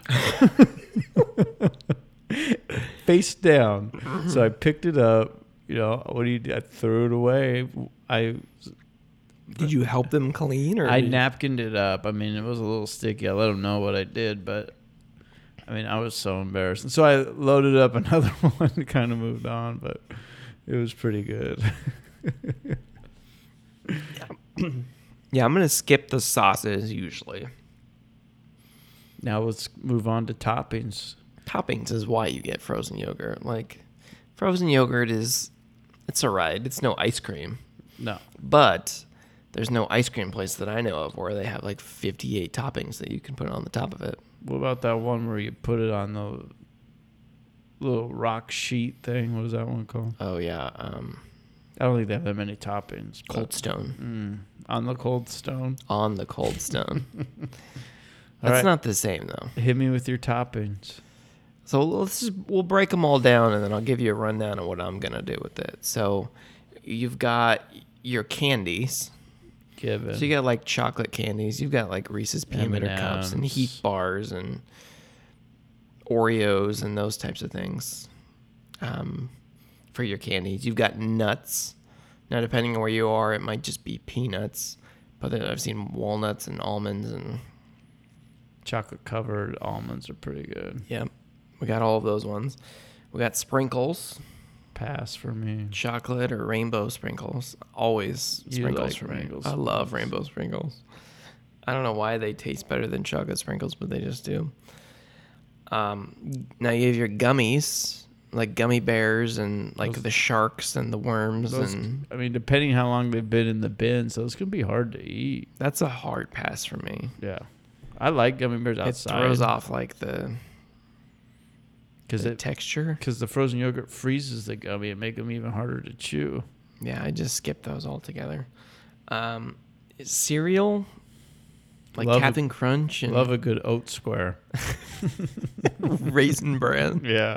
face down. So I picked it up. You know, what do you do? I threw it away. I. Did you help them clean? Or I did- napkined it up. I mean, it was a little sticky. I let them know what I did, but I mean, I was so embarrassed. And so I loaded up another one and kind of moved on, but it was pretty good. Yeah, I'm going to skip the sauces usually. Now let's move on to toppings. Toppings is why you get frozen yogurt. Like, frozen yogurt is, it's a ride. It's no ice cream. No. But there's no ice cream place that I know of where they have like fifty-eight toppings that you can put on the top of it. What about that one where you put it on the little rock sheet thing? What is that one called? Oh, yeah. Um, I don't think they have that many toppings. but- Cold Stone. Mm, on the Cold Stone. On the Cold Stone. All That's right. not the same, though. Hit me with your toppings. So let's just, we'll break them all down, and then I'll give you a rundown of what I'm going to do with it. So you've got your candies. Given. So you got like chocolate candies. You've got like Reese's peanut butter cups and M and M's. Heat bars and Oreos and those types of things. Um, for your candies, you've got nuts. Now, depending on where you are, it might just be peanuts, but then I've seen walnuts and almonds and Chocolate covered almonds are pretty good. yeah, we got all of those ones. We got sprinkles, Pass for me. chocolate or rainbow sprinkles. Always You sprinkles like for me. rainbow I love sprinkles. rainbow sprinkles. I don't know why they taste better than chocolate sprinkles, but they just do. Um, now you have your gummies, like gummy bears and like Those- the sharks and the worms, Those, and I mean, depending how long they've been in the bin, so it's gonna be hard to eat. that's a hard pass for me. Yeah, I like gummy bears outside. It throws off like the, because the it texture. because the frozen yogurt freezes the gummy and make them even harder to chew. Yeah, I just skip those altogether. Um, cereal, like Love a- Captain Crunch and Love a good oat square. Raisin Bran, Yeah.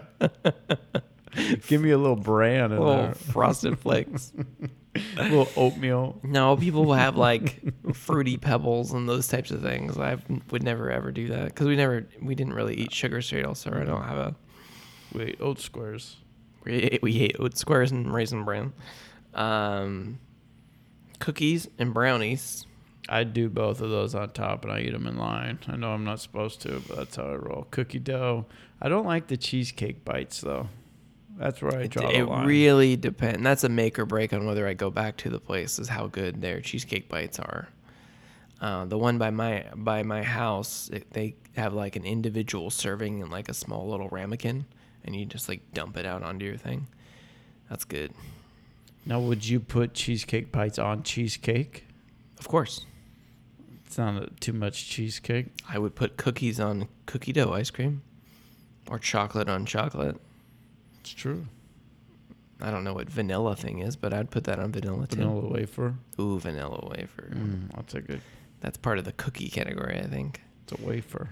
Give me a little bran in little there. Frosted Flakes. A little oatmeal. No, people will have like Fruity Pebbles and those types of things. I would never ever do that because we never we didn't really eat sugar cereal, so I don't have a. Wait, oat squares. We ate, we ate oat squares and Raisin Bran, um, cookies and brownies. I do both of those on top, and I eat them in line. I know I'm not supposed to, but that's how I roll. Cookie dough. I don't like the cheesecake bites, though. That's where I It, draw it the line. really depends. That's a make or break on whether I go back to the place. Is how good their cheesecake bites are. Uh, the one by my by my house, it, they have like an individual serving in like a small little ramekin, and you just like dump it out onto your thing. That's good. Now, would you put cheesecake bites on cheesecake? Of course, It's not a, too much cheesecake. I would put cookies on cookie dough ice cream, or chocolate on chocolate. It's true. I don't know what vanilla thing is, but I'd put that on vanilla too. Vanilla wafer. Ooh, vanilla wafer. Mm, that's a good. That's part of the cookie category, I think. It's a wafer.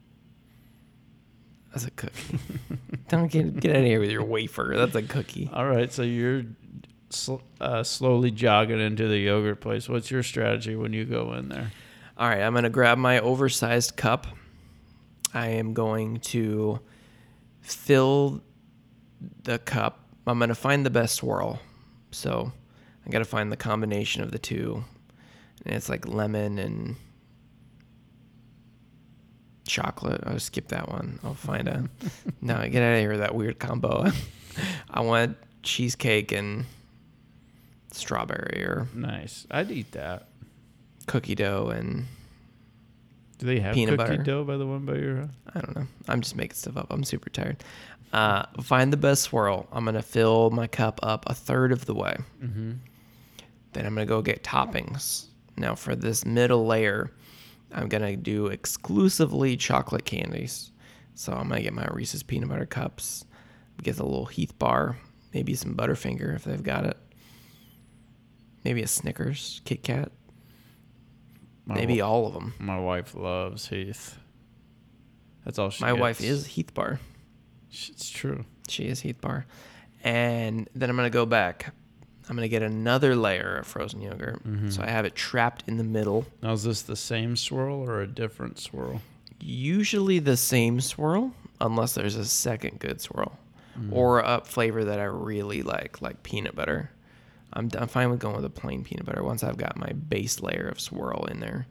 That's a cookie. Don't get get out of here with your wafer. That's a cookie. All right, so you're sl- uh, slowly jogging into the yogurt place. What's your strategy when you go in there? All right, I'm gonna grab my oversized cup. I am going to fill the cup. I'm gonna find the best swirl. So I gotta find the combination of the two. And it's like lemon and chocolate. I'll skip that one. I'll find a no, get out of here with that weird combo. I want cheesecake and strawberry or Nice. I'd eat that. cookie dough and Do they have Peanut cookie butter. dough by the one by your house? I don't know. I'm just making stuff up. I'm super tired. Uh, find the best swirl. I'm going to fill my cup up a third of the way. Mm-hmm. Then I'm going to go get toppings. Now, for this middle layer, I'm going to do exclusively chocolate candies. So I'm going to get my Reese's Peanut Butter Cups, get the little Heath bar, maybe some Butterfinger if they've got it. Maybe a Snickers, Kit Kat. My maybe wa- all of them. My wife loves Heath. That's all she My gets. wife is Heath bar. It's true. She is Heath bar. And then I'm going to go back. I'm going to get another layer of frozen yogurt. Mm-hmm. So I have it trapped in the middle. Now, is this the same swirl or a different swirl? Usually the same swirl, unless there's a second good swirl. Mm. Or a flavor that I really like, like peanut butter. I'm, I'm fine with going with a plain peanut butter once I've got my base layer of swirl in there.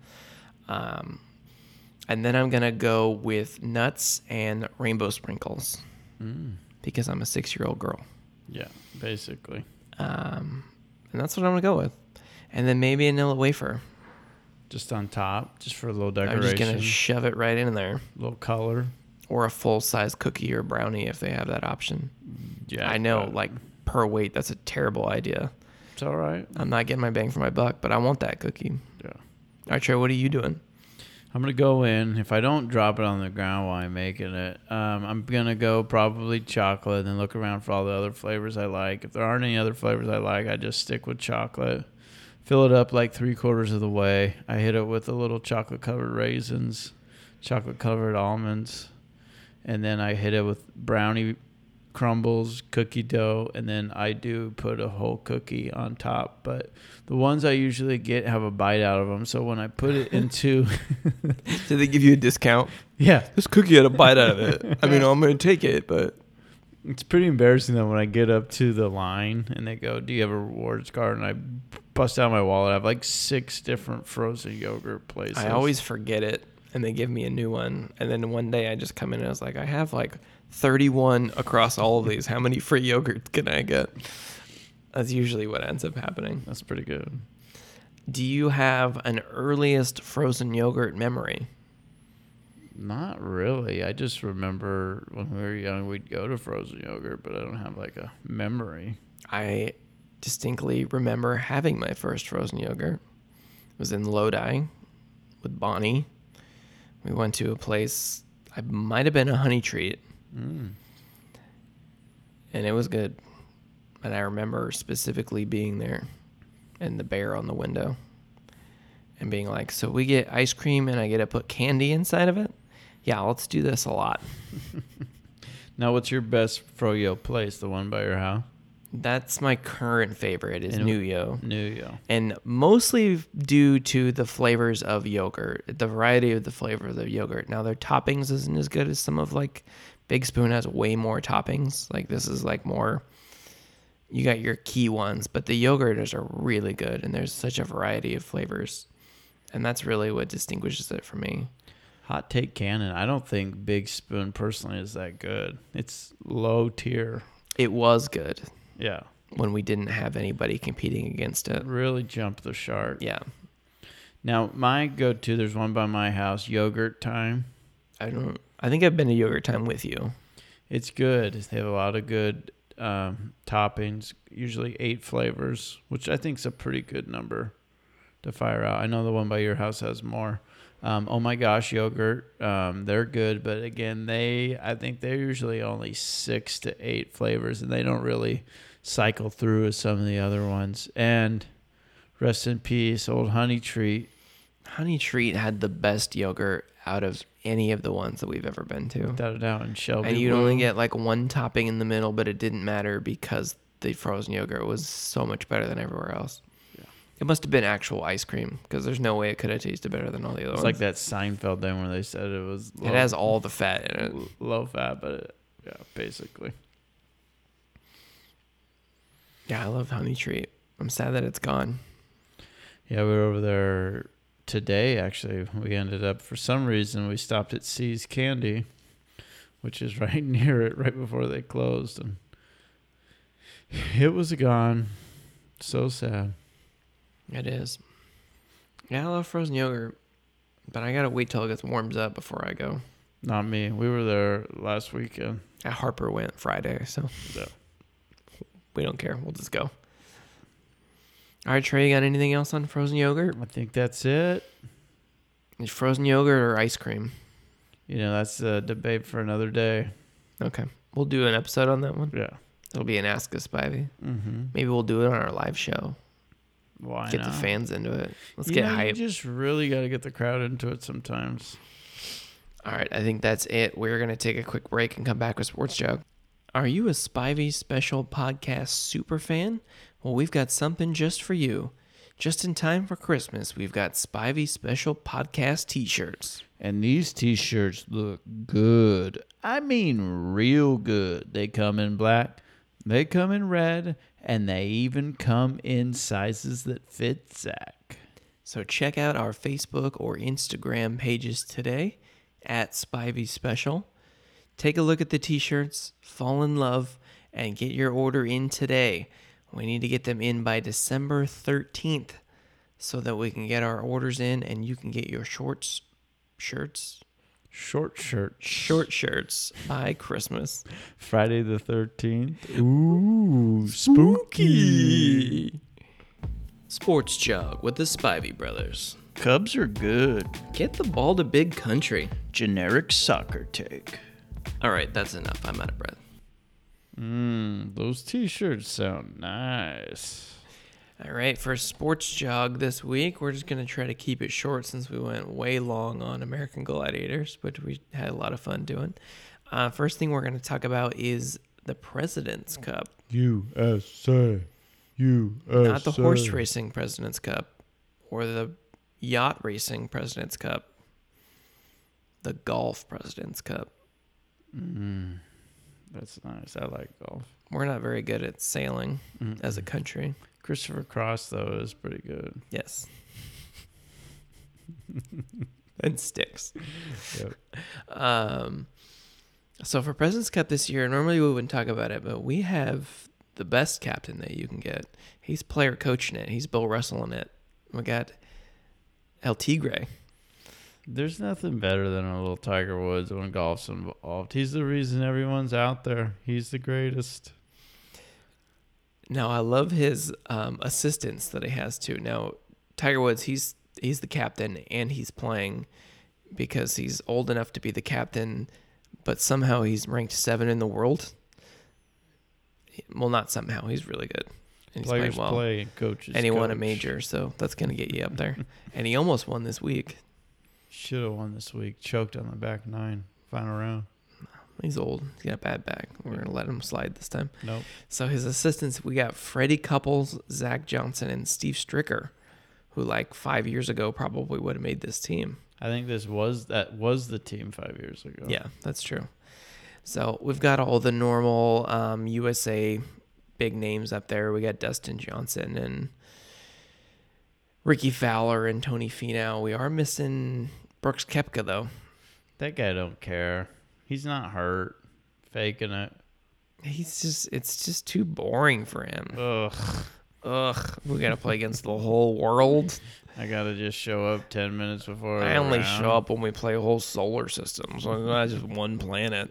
Um, and then I'm going to go with nuts and rainbow sprinkles Mm. because I'm a six-year-old girl. Yeah, basically. Um, and that's what I'm going to go with. And then maybe a vanilla wafer. Just on top, just for a little decoration. I'm just going to shove it right in there. A little color. Or a full-size cookie or brownie if they have that option. Yeah. I know, but like, per weight, that's a terrible idea. It's all right. I'm not getting my bang for my buck, but I want that cookie. Yeah. All right, Trey, what are you doing? I'm going to go in. If I don't drop it on the ground while I'm making it, um, I'm going to go probably chocolate and then look around for all the other flavors I like. If there aren't any other flavors I like, I just stick with chocolate. Fill it up like three quarters of the way. I hit it with a little chocolate-covered raisins, chocolate-covered almonds, and then I hit it with brownie crumbles, cookie dough, and then I do put a whole cookie on top. But the ones I usually get have a bite out of them. So when I put it into... Did they give you a discount? Yeah. This cookie had a bite out of it. I mean, I'm going to take it, but... It's pretty embarrassing though when I get up to the line and they go, do you have a rewards card? And I bust out my wallet. I have like six different frozen yogurt places. I always forget it, and they give me a new one. And then one day I just come in and I was like, I have like thirty-one across all of these. How many free yogurts can I get? That's usually what ends up happening. That's pretty good. Do you have an earliest frozen yogurt memory? Not really. I just remember when we were young, we'd go to frozen yogurt, but I don't have like a memory. I distinctly remember having my first frozen yogurt. It was in Lodi with Bonnie. We went to a place, I might have been a Honey Treat, Mm. and it was good. And I remember specifically being there and the bear on the window and being like, so we get ice cream and I get to put candy inside of it? Yeah, let's do this a lot. Now, what's your best froyo place? The one by your house? That's my current favorite is And- Nuyo. New Yo. And mostly due to the flavors of yogurt, the variety of the flavor of the yogurt. Now, their toppings isn't as good as some of, like, Big Spoon has way more toppings. Like, this is, like, more, you got your key ones, but the yogurts are really good, and there's such a variety of flavors. And that's really what distinguishes it for me. Hot take canon. I don't think Big Spoon personally is that good. It's low tier. It was good Yeah. when we didn't have anybody competing against it. Really jumped the shark. Yeah. Now, my go-to, there's one by my house, Yogurt Time. I don't, I think I've been to Yogurt Time with you. It's good. They have a lot of good um, toppings, usually eight flavors, which I think is a pretty good number to fire out. I know the one by your house has more. Um, oh my gosh, yogurt. Um, they're good, but again, they I think they're usually only six to eight flavors, and they don't really cycle through as some of the other ones. And rest in peace, old Honey Treat. Honey Treat had the best yogurt out of any of the ones that we've ever been to. Without a doubt, and Shelby. And you'd Blue. only get like one topping in the middle, but it didn't matter because the frozen yogurt was so much better than everywhere else. Yeah. It must have been actual ice cream because there's no way it could have tasted better than all the other It's ones. like that Seinfeld thing where they said it was low, It has all the fat in it. low fat, but it, yeah, basically. Yeah, I love Honey Treat. I'm sad that it's gone. Yeah, we were over there today, actually. We ended up, for some reason, we stopped at C's Candy, which is right near it, right before they closed. And it was gone. So sad. It is. Yeah, I love frozen yogurt, but I gotta wait till it gets warms up before I go. Not me. We were there last weekend. Yeah, Harper went Friday, so Yeah. we don't care. We'll just go. All right, Trey, you got anything else on frozen yogurt? I think that's it. Is frozen yogurt or ice cream? You know, that's a debate for another day. Okay. We'll do an episode on that one. Yeah. It'll be an Ask Us Spivey. Mm-hmm. Maybe we'll do it on our live show. Why Get not? the fans into it. Let's you get know, hype. You just really got to get the crowd into it sometimes. All right. I think that's it. We're going to take a quick break and come back with Sports Jug. Are you a Spivey Special Podcast super fan? Well, we've got something just for you. Just in time for Christmas, we've got Spivey Special Podcast t-shirts. And these t-shirts look good. I mean real good. They come in black, they come in red, and they even come in sizes that fit Zach. So check out our Facebook or Instagram pages today at Spivey Special. Take a look at the t-shirts, fall in love, and get your order in today. We need to get them in by December thirteenth so that we can get our orders in and you can get your shorts, shirts, Short shirt. short shirts by Christmas. Friday the thirteenth. Ooh, spooky. Sports Jug with the Spivey brothers. Cubs are good. Get the ball to big country. Generic soccer take. All right, that's enough. I'm out of breath. Mmm, those t-shirts sound nice. All right, for Sports Jog this week, we're just going to try to keep it short since we went way long on American Gladiators, which we had a lot of fun doing. Uh, first thing we're going to talk about is the President's Cup. U S A. U S A. Not the horse racing President's Cup or the yacht racing President's Cup. The golf President's Cup. Mm, that's nice. I like golf. We're not very good at sailing Mm-mm. as a country. Christopher Cross, though, is pretty good. Yes. And sticks. Yep. Um, so for President's Cup this year, normally we wouldn't talk about it, but we have the best captain that you can get. He's player coaching it. He's Bill Russell in it. We got El Tigre. There's nothing better than a little Tiger Woods when golf's involved. He's the reason everyone's out there. He's the greatest. Now I love his um, assistants that he has too. Now Tiger Woods, he's he's the captain and he's playing because he's old enough to be the captain, but somehow he's ranked seven in the world. Well, not somehow. He's really good. And he's Players playing well. play and coaches And he won a coach. major, so that's going to get you up there. And he almost won this week. Should have won this week. Choked on the back nine. Final round. He's old. He's got a bad back. We're going to let him slide this time. Nope. So his assistants, we got Freddie Couples, Zach Johnson, and Steve Stricker, who like five years ago probably would have made this team. I think this was that was the team five years ago. Yeah, that's true. So we've got all the normal um, U S A big names up there. We got Dustin Johnson and Ricky Fowler and Tony Finau. We are missing Brooks Koepka, though. That guy don't care. He's not hurt. Faking it. He's just, it's just too boring for him. Ugh. Ugh, we got to play against the whole world. I got to just show up ten minutes before I the only round. show up when we play a whole solar system, so it's not just one planet.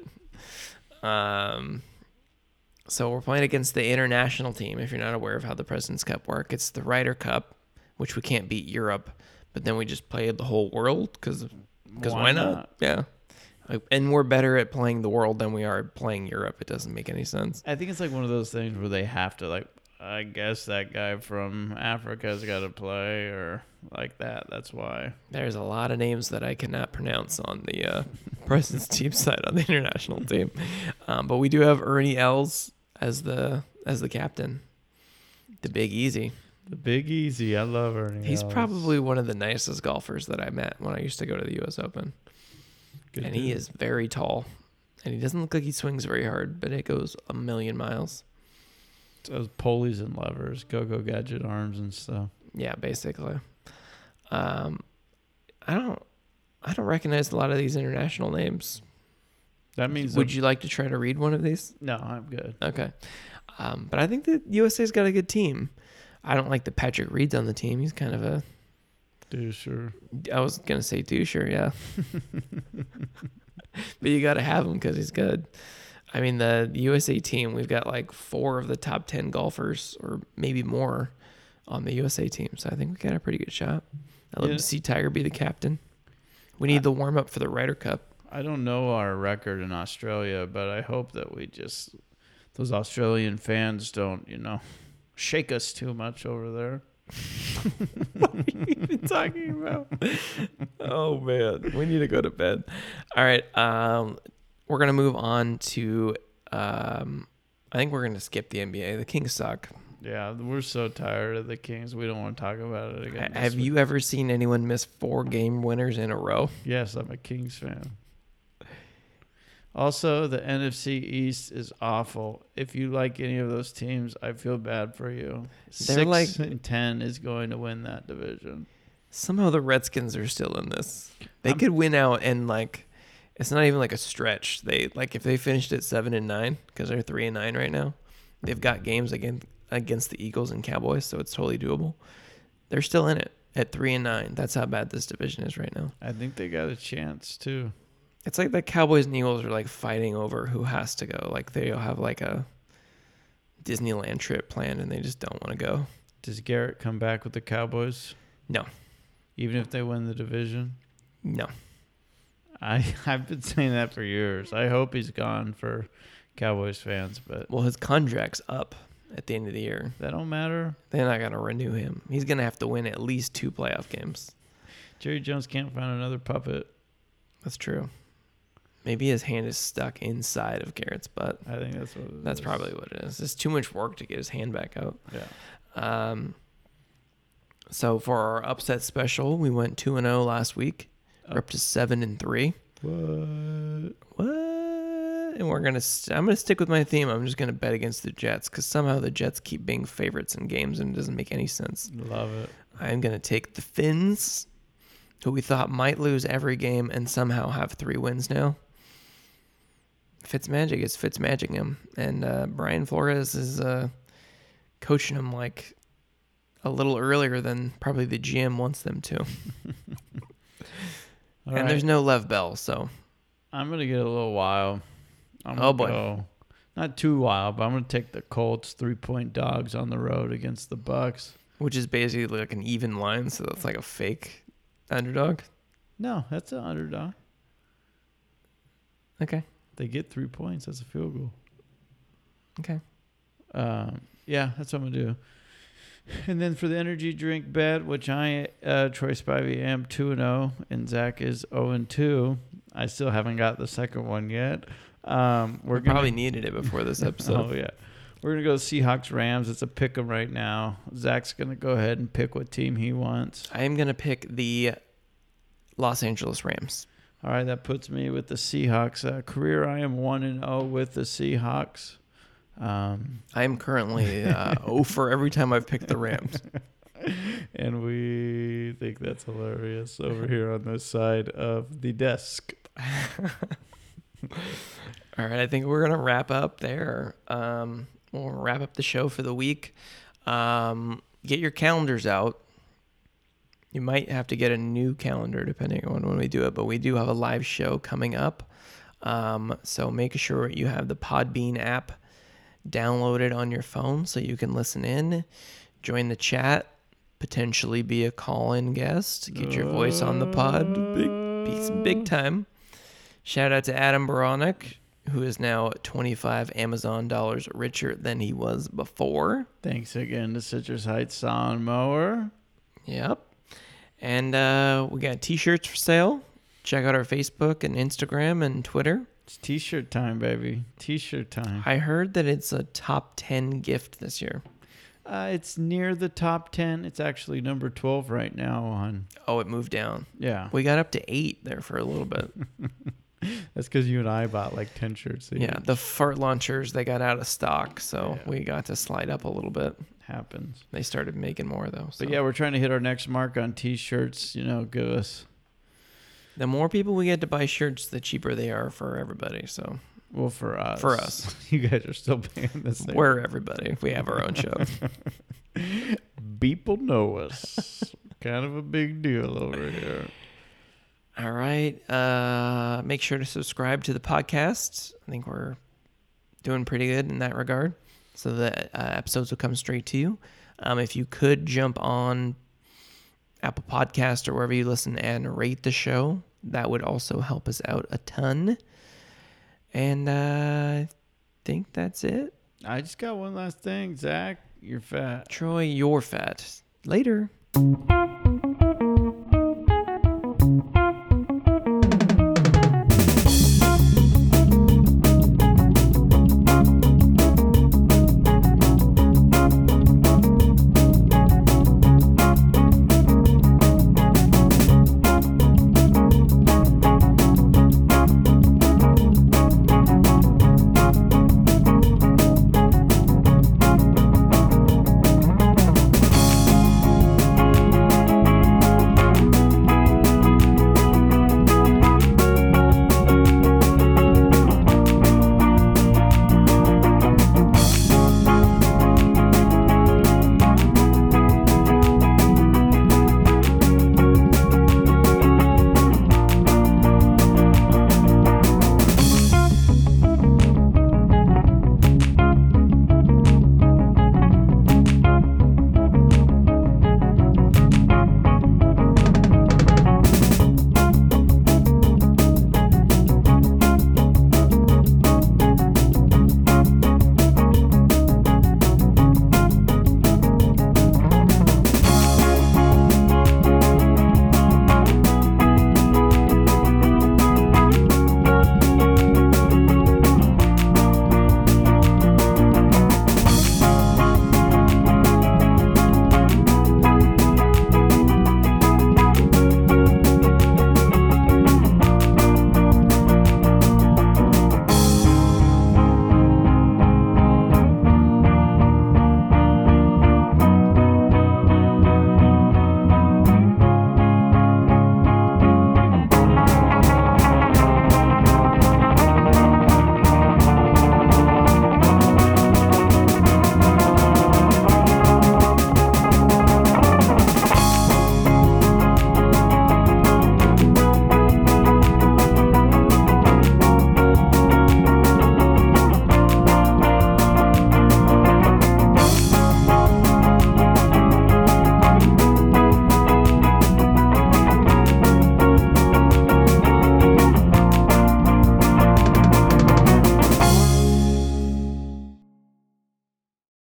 Um, so we're playing against the international team. If you're not aware of how the President's Cup work, it's the Ryder Cup, which we can't beat Europe, but then we just play the whole world because why, why not? not? Yeah. And we're better at playing the world than we are playing Europe. It doesn't make any sense. I think it's like one of those things where they have to, like, I guess that guy from Africa's got to play or like that. That's why. There's a lot of names that I cannot pronounce on the uh, President's team side on the international team. Um, but we do have Ernie Els as the as the captain. The Big Easy. The Big Easy. I love Ernie He's Els. probably one of the nicest golfers that I met when I used to go to the U S Open. Good and dude. he is very tall. And he doesn't look like he swings very hard, but it goes a million miles. Those pulleys and levers, go-go gadget arms and stuff. Yeah, basically. Um, I don't, I don't recognize a lot of these international names. That means. Would that, you like to try to read one of these? No, I'm good. Okay. Um, but I think the U S A's got a good team. I don't like that Patrick Reed's on the team. He's kind of a. Dude, sure. I was gonna say doucher, yeah. But you got to have him because he's good. I mean, the U S A team, we've got like four of the top ten golfers, or maybe more, on the U S A team. So I think we got a pretty good shot. I'd love Yeah. to see Tiger be the captain. We need I, the warm up for the Ryder Cup. I don't know our record in Australia, but I hope that we just those Australian fans don't, you know, shake us too much over there. What are you even talking about? Oh man, we need to go to bed. All right, um, we're gonna move on to. Um, I think we're gonna skip the N B A. The Kings suck. Yeah, we're so tired of the Kings. We don't want to talk about it again. Have you ever seen anyone miss four game winners in a row? Yes, I'm a Kings fan. Also, the N F C East is awful. If you like any of those teams, I feel bad for you. They're Six like and ten is going to win that division. Somehow the Redskins are still in this. They I'm, could win out and like it's not even like a stretch. They like if they finished at seven and nine because they're three and nine right now. They've got games again against the Eagles and Cowboys, so it's totally doable. They're still in it at three and nine. That's how bad this division is right now. I think they got a chance too. It's like the Cowboys and Eagles are like fighting over who has to go. Like they'll have like a Disneyland trip planned and they just don't want to go. Does Garrett come back with the Cowboys? No. Even if they win the division? No. I, I've been saying that for years. I hope he's gone for Cowboys fans, but well, his contract's up at the end of the year. That don't matter. They're not going to renew him. He's going to have to win at least two playoff games. Jerry Jones can't find another puppet. That's true. Maybe his hand is stuck inside of Garrett's butt. I think that's what it That's is. probably what it is. It's too much work to get his hand back out. Yeah. Um. So for our upset special, we went two and zero last week. We're up to seven and three. What? What? And we're gonna. St- I'm gonna stick with my theme. I'm just gonna bet against the Jets because somehow the Jets keep being favorites in games and it doesn't make any sense. Love it. I'm gonna take the Finns, who we thought might lose every game and somehow have three wins now. Fitzmagic is Fitzmagicing him, and uh, Brian Flores is uh, coaching him like a little earlier than probably the G M wants them to. and right. there's no Lev Bell, so I'm gonna get a little wild. I'm oh boy, go, not too wild, but I'm gonna take the Colts three point dogs on the road against the Bucks, which is basically like an even line, so that's like a fake underdog. No, that's an underdog. Okay. They get three points. That's a field goal. Okay. Um, yeah, that's what I'm gonna do. And then for the energy drink bet, which I, uh, Troy Spivey, am two and zero, and Zach is zero and two. I still haven't got the second one yet. Um, we're we gonna, probably needed it before this episode. Oh yeah, we're gonna go Seahawks Rams. It's a pick 'em right now. Zach's gonna go ahead and pick what team he wants. I am gonna pick the Los Angeles Rams. All right, that puts me with the Seahawks. Uh, career, I am one and zero with the Seahawks. Um, I am currently uh, zero for every time I've picked the Rams. And we think that's hilarious over here on this side of the desk. All right, I think we're gonna wrap up there. Um, we'll wrap up the show for the week. Um, get your calendars out. You might have to get a new calendar depending on when we do it, but we do have a live show coming up. Um, so make sure you have the Podbean app downloaded on your phone so you can listen in, join the chat, potentially be a call-in guest, get your voice on the pod, big, big, big time. Shout out to Adam Baronic, who is now twenty-five Amazon dollars richer than he was before. Thanks again to Citrus Heights Saw Mower. Yep. And uh, we got t-shirts for sale. Check out our Facebook and Instagram and Twitter. It's t-shirt time, baby. T-shirt time. I heard that it's a top ten gift this year. Uh, it's near the top ten. It's actually number twelve right now on. Oh, it moved down. Yeah. We got up to eight there for a little bit. That's because you and I bought like ten shirts. Each. Yeah, the fart launchers, they got out of stock, so Yeah. we got to slide up a little bit. Happens. They started making more, though. So. But yeah, we're trying to hit our next mark on t-shirts. You know, give us. The more people we get to buy shirts, the cheaper they are for everybody. So Well, for us. For us. You guys are still paying the same. we're everybody. We have our own show. People know us. Kind of a big deal over here. All right. Uh, make sure to subscribe to the podcast. I think we're doing pretty good in that regard. So the uh, episodes will come straight to you. Um, if you could jump on Apple Podcast or wherever you listen and rate the show, that would also help us out a ton. And uh, I think that's it. I just got one last thing. Zach, you're fat. Troy, you're fat. Later.